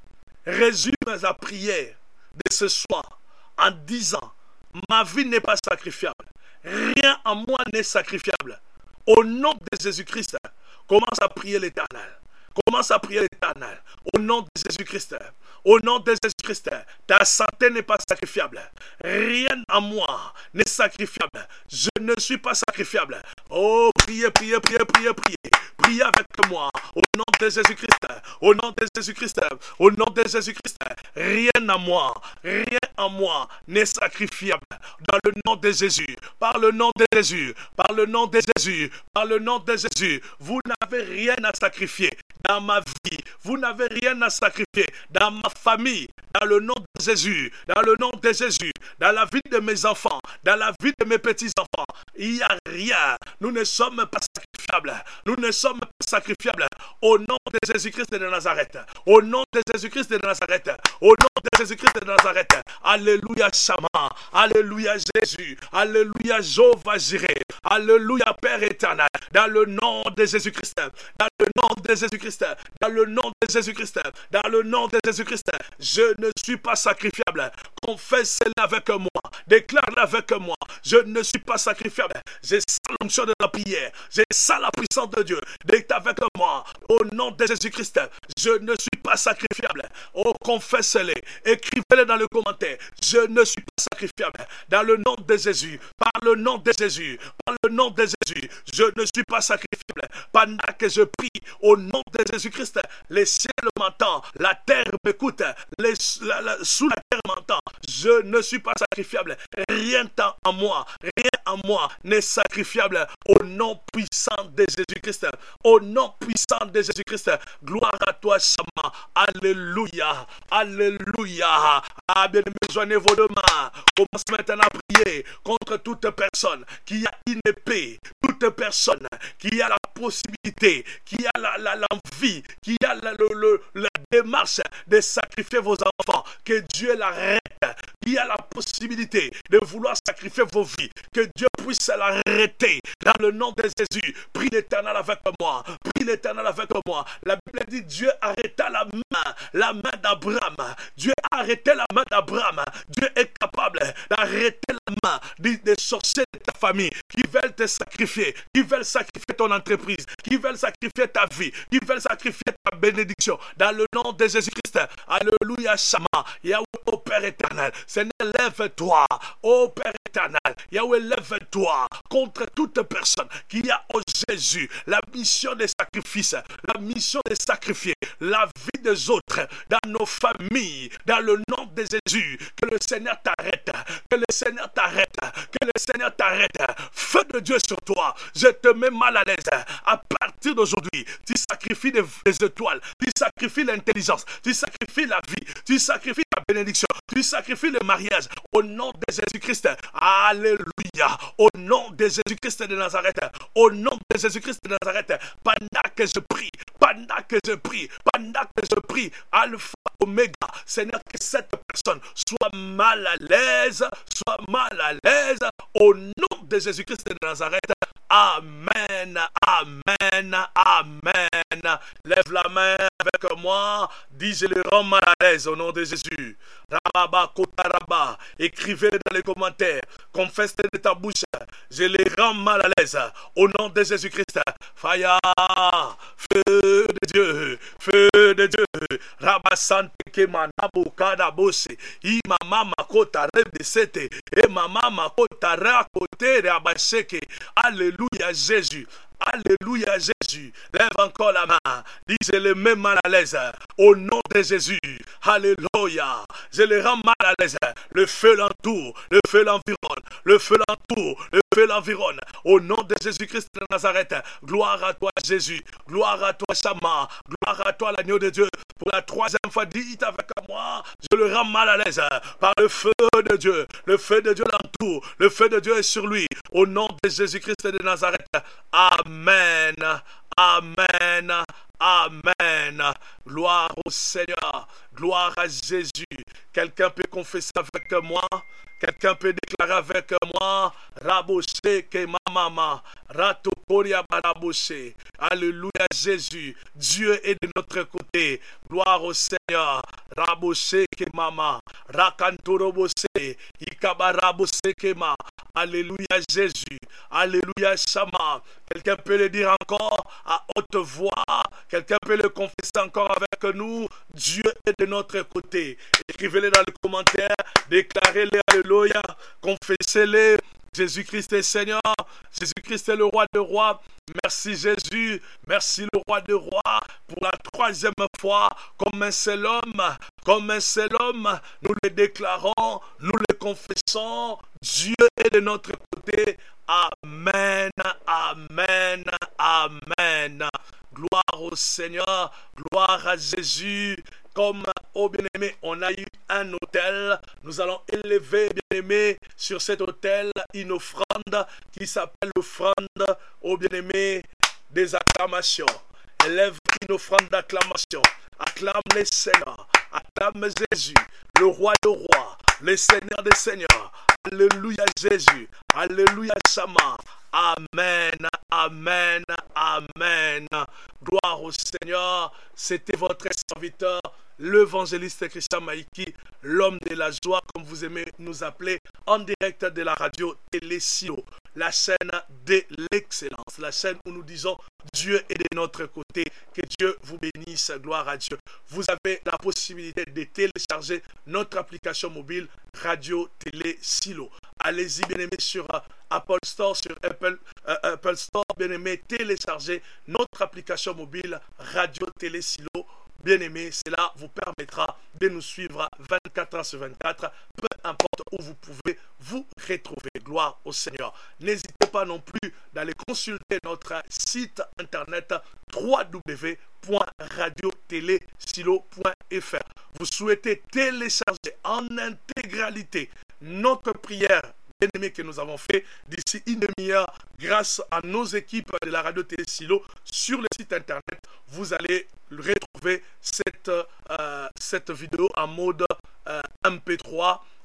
Résume la prière de ce soir en disant, ma vie n'est pas sacrifiable. Rien en moi n'est sacrifiable. Au nom de Jésus-Christ, commence à prier l'Éternel. Commence à prier l'Éternel. Au nom de Jésus-Christ. Au nom de Jésus-Christ. Ta santé n'est pas sacrifiable. Rien en moi n'est sacrifiable. Je ne suis pas sacrifiable. Oh, priez, priez, priez, priez, priez. Priez avec moi. Au nom de Jésus-Christ. Au nom de Jésus-Christ. Au nom de Jésus-Christ. Rien en moi. Rien en moi n'est sacrifiable. Dans le nom de Jésus. Par le nom de Jésus. Par le nom de Jésus. Par le nom de Jésus. Vous n'avez rien à sacrifier. Dans ma vie, vous n'avez rien à sacrifier. Dans ma famille, dans le nom de Jésus, dans le nom de Jésus, dans la vie de mes enfants, dans la vie de mes petits-enfants, il n'y a rien. Nous ne sommes pas sacrifiables. Nous ne sommes pas sacrifiables. Au nom de Jésus-Christ de Nazareth. Au nom de Jésus-Christ de Nazareth. Au nom de Jésus-Christ de Nazareth. Alléluia, Shama. Alléluia, Jésus. Alléluia, Jéhovah Jireh. Alléluia, Père éternel. Dans le nom de Jésus-Christ. Dans le nom de Jésus-Christ. Dans le nom de Jésus-Christ. Dans le nom de Jésus-Christ. Je ne suis pas sacrifiable. Confesse-le avec moi. Déclare-le avec moi. Je ne suis pas sacrifiable. J'ai ça l'onction de la prière. J'ai ça la puissance de Dieu. Déclare avec moi. Au nom de Jésus-Christ. Je ne suis pas sacrifiable. Oh, confesse-le. Écrivez-le dans le commentaire. Je ne suis pas sacrifiable. Dans le nom de Jésus. Par le nom de Jésus. Par le nom de Jésus. Je ne suis pas sacrifiable. Pendant que je prie au nom de Jésus-Christ, les ciels m'entendent. La terre m'écoute. Les, la, la, sous la terre m'entend. Je ne suis pas sacrifiable. Rien en moi. Rien en moi n'est sacrifiable. Au nom puissant de Jésus-Christ. Au nom puissant de Jésus-Christ. Gloire à toi, Shama. Alléluia. Alléluia. Ah, bien-aimés, joignez vos deux mains. Commence maintenant à prier contre toute personne qui a une épée. Toute personne qui a la possibilité, qui a la, la, l'envie, qui a la, le, le, la démarche de sacrifier vos enfants. Que Dieu l'arrête. qui a la possibilité de vouloir sacrifier vos vies, que Dieu puisse l'arrêter dans le nom de Jésus. Prie l'Éternel avec moi. Prie l'Éternel avec moi. La Bible dit Dieu arrêta la main, la main d'Abraham. Dieu a arrêté la main d'Abraham. Dieu est capable d'arrêter la main des, des sorciers de ta famille qui veulent te sacrifier, qui veulent sacrifier ton entreprise, qui veulent sacrifier ta vie, qui veulent sacrifier ta bénédiction. Dans le nom de Jésus-Christ. Alléluia, Shama. Yahweh, ô Père éternel. Seigneur, lève-toi. Ô Père éternel. Yahweh, lève-toi contre toute personne qui a au Jésus la mission des sacrifices, la mission de sacrifier la vie des autres dans nos familles, dans le nom de Jésus. Que le Seigneur t'arrête, que le Seigneur t'arrête, que le Seigneur t'arrête. Feu de Dieu sur toi, je te mets mal à l'aise. À partir d'aujourd'hui, tu sacrifies des, des étoiles, tu sacrifies l'intelligence, tu sacrifies la vie, tu sacrifies la bénédiction, tu sacrifies le mariage au nom de Jésus-Christ. Alléluia. Au nom de Jésus-Christ de Nazareth, au nom de Jésus-Christ de Nazareth, pendant que je prie, pendant que je prie, pendant que je prie, Alpha, Oméga, Seigneur, que cette personne soit mal à l'aise, soit mal à l'aise, au nom de Jésus-Christ de Nazareth. Amen, amen, amen. Lève la main avec moi, dis je les rends mal à l'aise au nom de Jésus. Rababa, Kotaraba, écrivez dans les commentaires, confesse de ta bouche, je les rends mal à l'aise au nom de Jésus-Christ. Faya, feu de Dieu, feu de Dieu. Rabasante Kemanabu Kadabose, Imama Makota Rebesete, et Mama Makota Rakote Rabaseke. Alléluia Jésus. Alléluia Jésus. Lève encore la main. Dis je les mets mal à l'aise. Au nom de Jésus. Alléluia. Je les rends mal à l'aise. Le feu l'entoure. Le feu l'environne. Le feu l'entoure. Le feu l'environne. Au nom de Jésus-Christ de Nazareth. Gloire à toi Jésus. Gloire à toi Shama. Gloire à toi l'agneau de Dieu. Pour la troisième fois, dites avec moi. Je le rends mal à l'aise. Par le feu de Dieu. Le feu de Dieu l'entoure. Le feu de Dieu est sur lui. Au nom de Jésus-Christ de Nazareth. Amen, amen, amen. Gloire au Seigneur, gloire à Jésus. Quelqu'un peut confesser avec moi, quelqu'un peut déclarer avec moi. Rabose ke mama, ratokoria barabose. Alléluia Jésus, Dieu est de notre côté. Gloire au Seigneur. Rabose ke mama, rakantorobose, ikabarabose ke ma. Alléluia Jésus. Alléluia Shama. Quelqu'un peut le dire encore à haute voix. Quelqu'un peut le confesser encore avec nous. Dieu est de notre côté. Écrivez-le dans les commentaires. Déclarez-le. Alléluia. Confessez-le. Jésus-Christ est Seigneur. Jésus-Christ est le roi de rois. Merci Jésus. Merci le roi de rois. Pour la troisième fois, comme un seul homme, comme un seul homme, nous le déclarons, nous le confessons. Dieu est de notre côté. Amen, amen, amen. Gloire au Seigneur, gloire à Jésus. Comme au bien-aimé, on a eu un autel. Nous allons élever, bien-aimé, sur cet autel une offrande qui s'appelle l'offrande au bien-aimé des acclamations. Élève une offrande d'acclamation. Acclame les Seigneurs. Acclame Jésus, le roi des rois, le Seigneur des seigneurs. Alléluia Jésus. Alléluia Shama. Amen, amen, amen. Gloire au Seigneur. C'était votre serviteur, l'évangéliste Christian Maïki, l'homme de la joie, comme vous aimez nous appeler, en direct de la radio Télé Silo, la chaîne de l'excellence, la chaîne où nous disons Dieu est de notre côté. Que Dieu vous bénisse, gloire à Dieu. Vous avez la possibilité de télécharger notre application mobile Radio Télé Silo. Allez-y, bien-aimés, sur uh, Apple Store, sur Apple, uh, Apple Store, bien-aimés, téléchargez notre application mobile Radio Télé Silo. Bien-aimés, cela vous permettra de nous suivre vingt-quatre heures sur vingt-quatre, peu importe où vous pouvez vous retrouver. Gloire au Seigneur. N'hésitez pas non plus d'aller consulter notre site internet w w w point radio télé silo point f r. Vous souhaitez télécharger en intégralité notre prière bien-aimée que nous avons fait d'ici une demi-heure grâce à nos équipes de la radio Télé Silo sur le site internet. Vous allez retrouver cette, euh, cette vidéo en mode euh, M P trois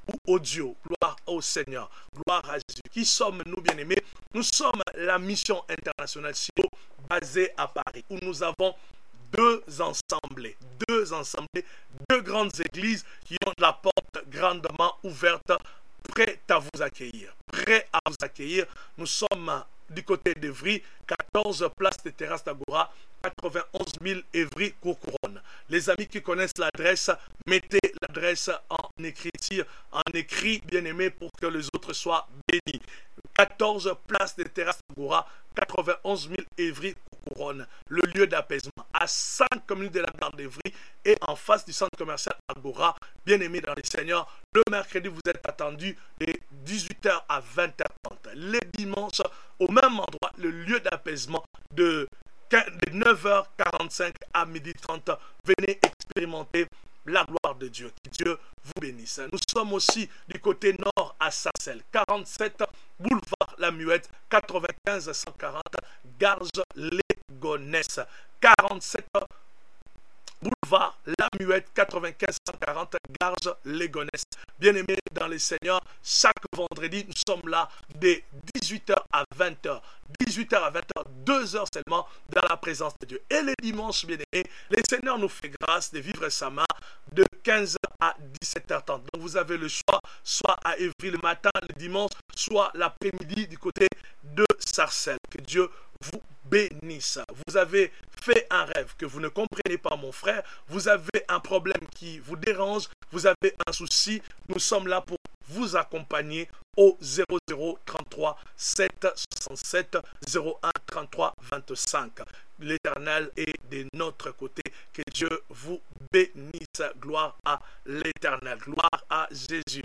ou audio. Gloire au Seigneur. Gloire à Jésus. Qui sommes-nous, bien-aimés? Nous sommes la mission internationale Silo basée à Paris, où nous avons deux assemblées, deux assemblées, deux grandes églises qui ont la porte grandement ouverte, prêtes à vous accueillir. Prêts à vous accueillir. Nous sommes du côté d'Evry, quatorze place des terrasses d'Agora, quatre-vingt-onze mille Evry Courcouronne. Les amis qui connaissent l'adresse, mettez l'adresse en écriture, en écrit, bien aimé, pour que les autres soient bénis. quatorze place des terrasses d'Agora, quatre-vingt-onze mille Evry Couronne, le lieu d'apaisement, à cinq minutes de la gare d'Evry et en face du centre commercial Agora. Bien aimé dans les Seigneurs, le mercredi, vous êtes attendus de dix-huit heures à vingt heures trente. Les dimanches, au même endroit, le lieu d'apaisement de de neuf heures quarante-cinq à midi trente. Venez expérimenter la gloire de Dieu. Que Dieu vous bénisse. Nous sommes aussi du côté nord à Sarcelles, quarante-sept boulevard La Muette, quatre-vingt-quinze cent quarante Garges-les-Gonesse. quarante-sept boulevard La Muette, quatre-vingt-quinze cent quarante Garges-les-Gonesse. Bien-aimés dans les Seigneurs, chaque vendredi, nous sommes là de dix-huit heures à vingt heures. dix-huit heures à vingt heures, deux heures seulement dans la présence de Dieu. Et les dimanches, bien-aimés, le Seigneur nous fait grâce de vivre sa main de quinze heures à dix-sept heures trente. Donc vous avez le choix, soit à Évry le matin, le dimanche, soit l'après-midi du côté de Sarcelles. Que Dieu vous bénisse. Vous avez fait un rêve que vous ne comprenez pas, mon frère. Vous avez un problème qui vous dérange. Vous avez un souci. Nous sommes là pour vous accompagner au zéro zéro trente-trois sept soixante-sept zéro un trente-trois vingt-cinq. L'Éternel est de notre côté. Que Dieu vous bénisse. Gloire à l'Éternel. Gloire à Jésus.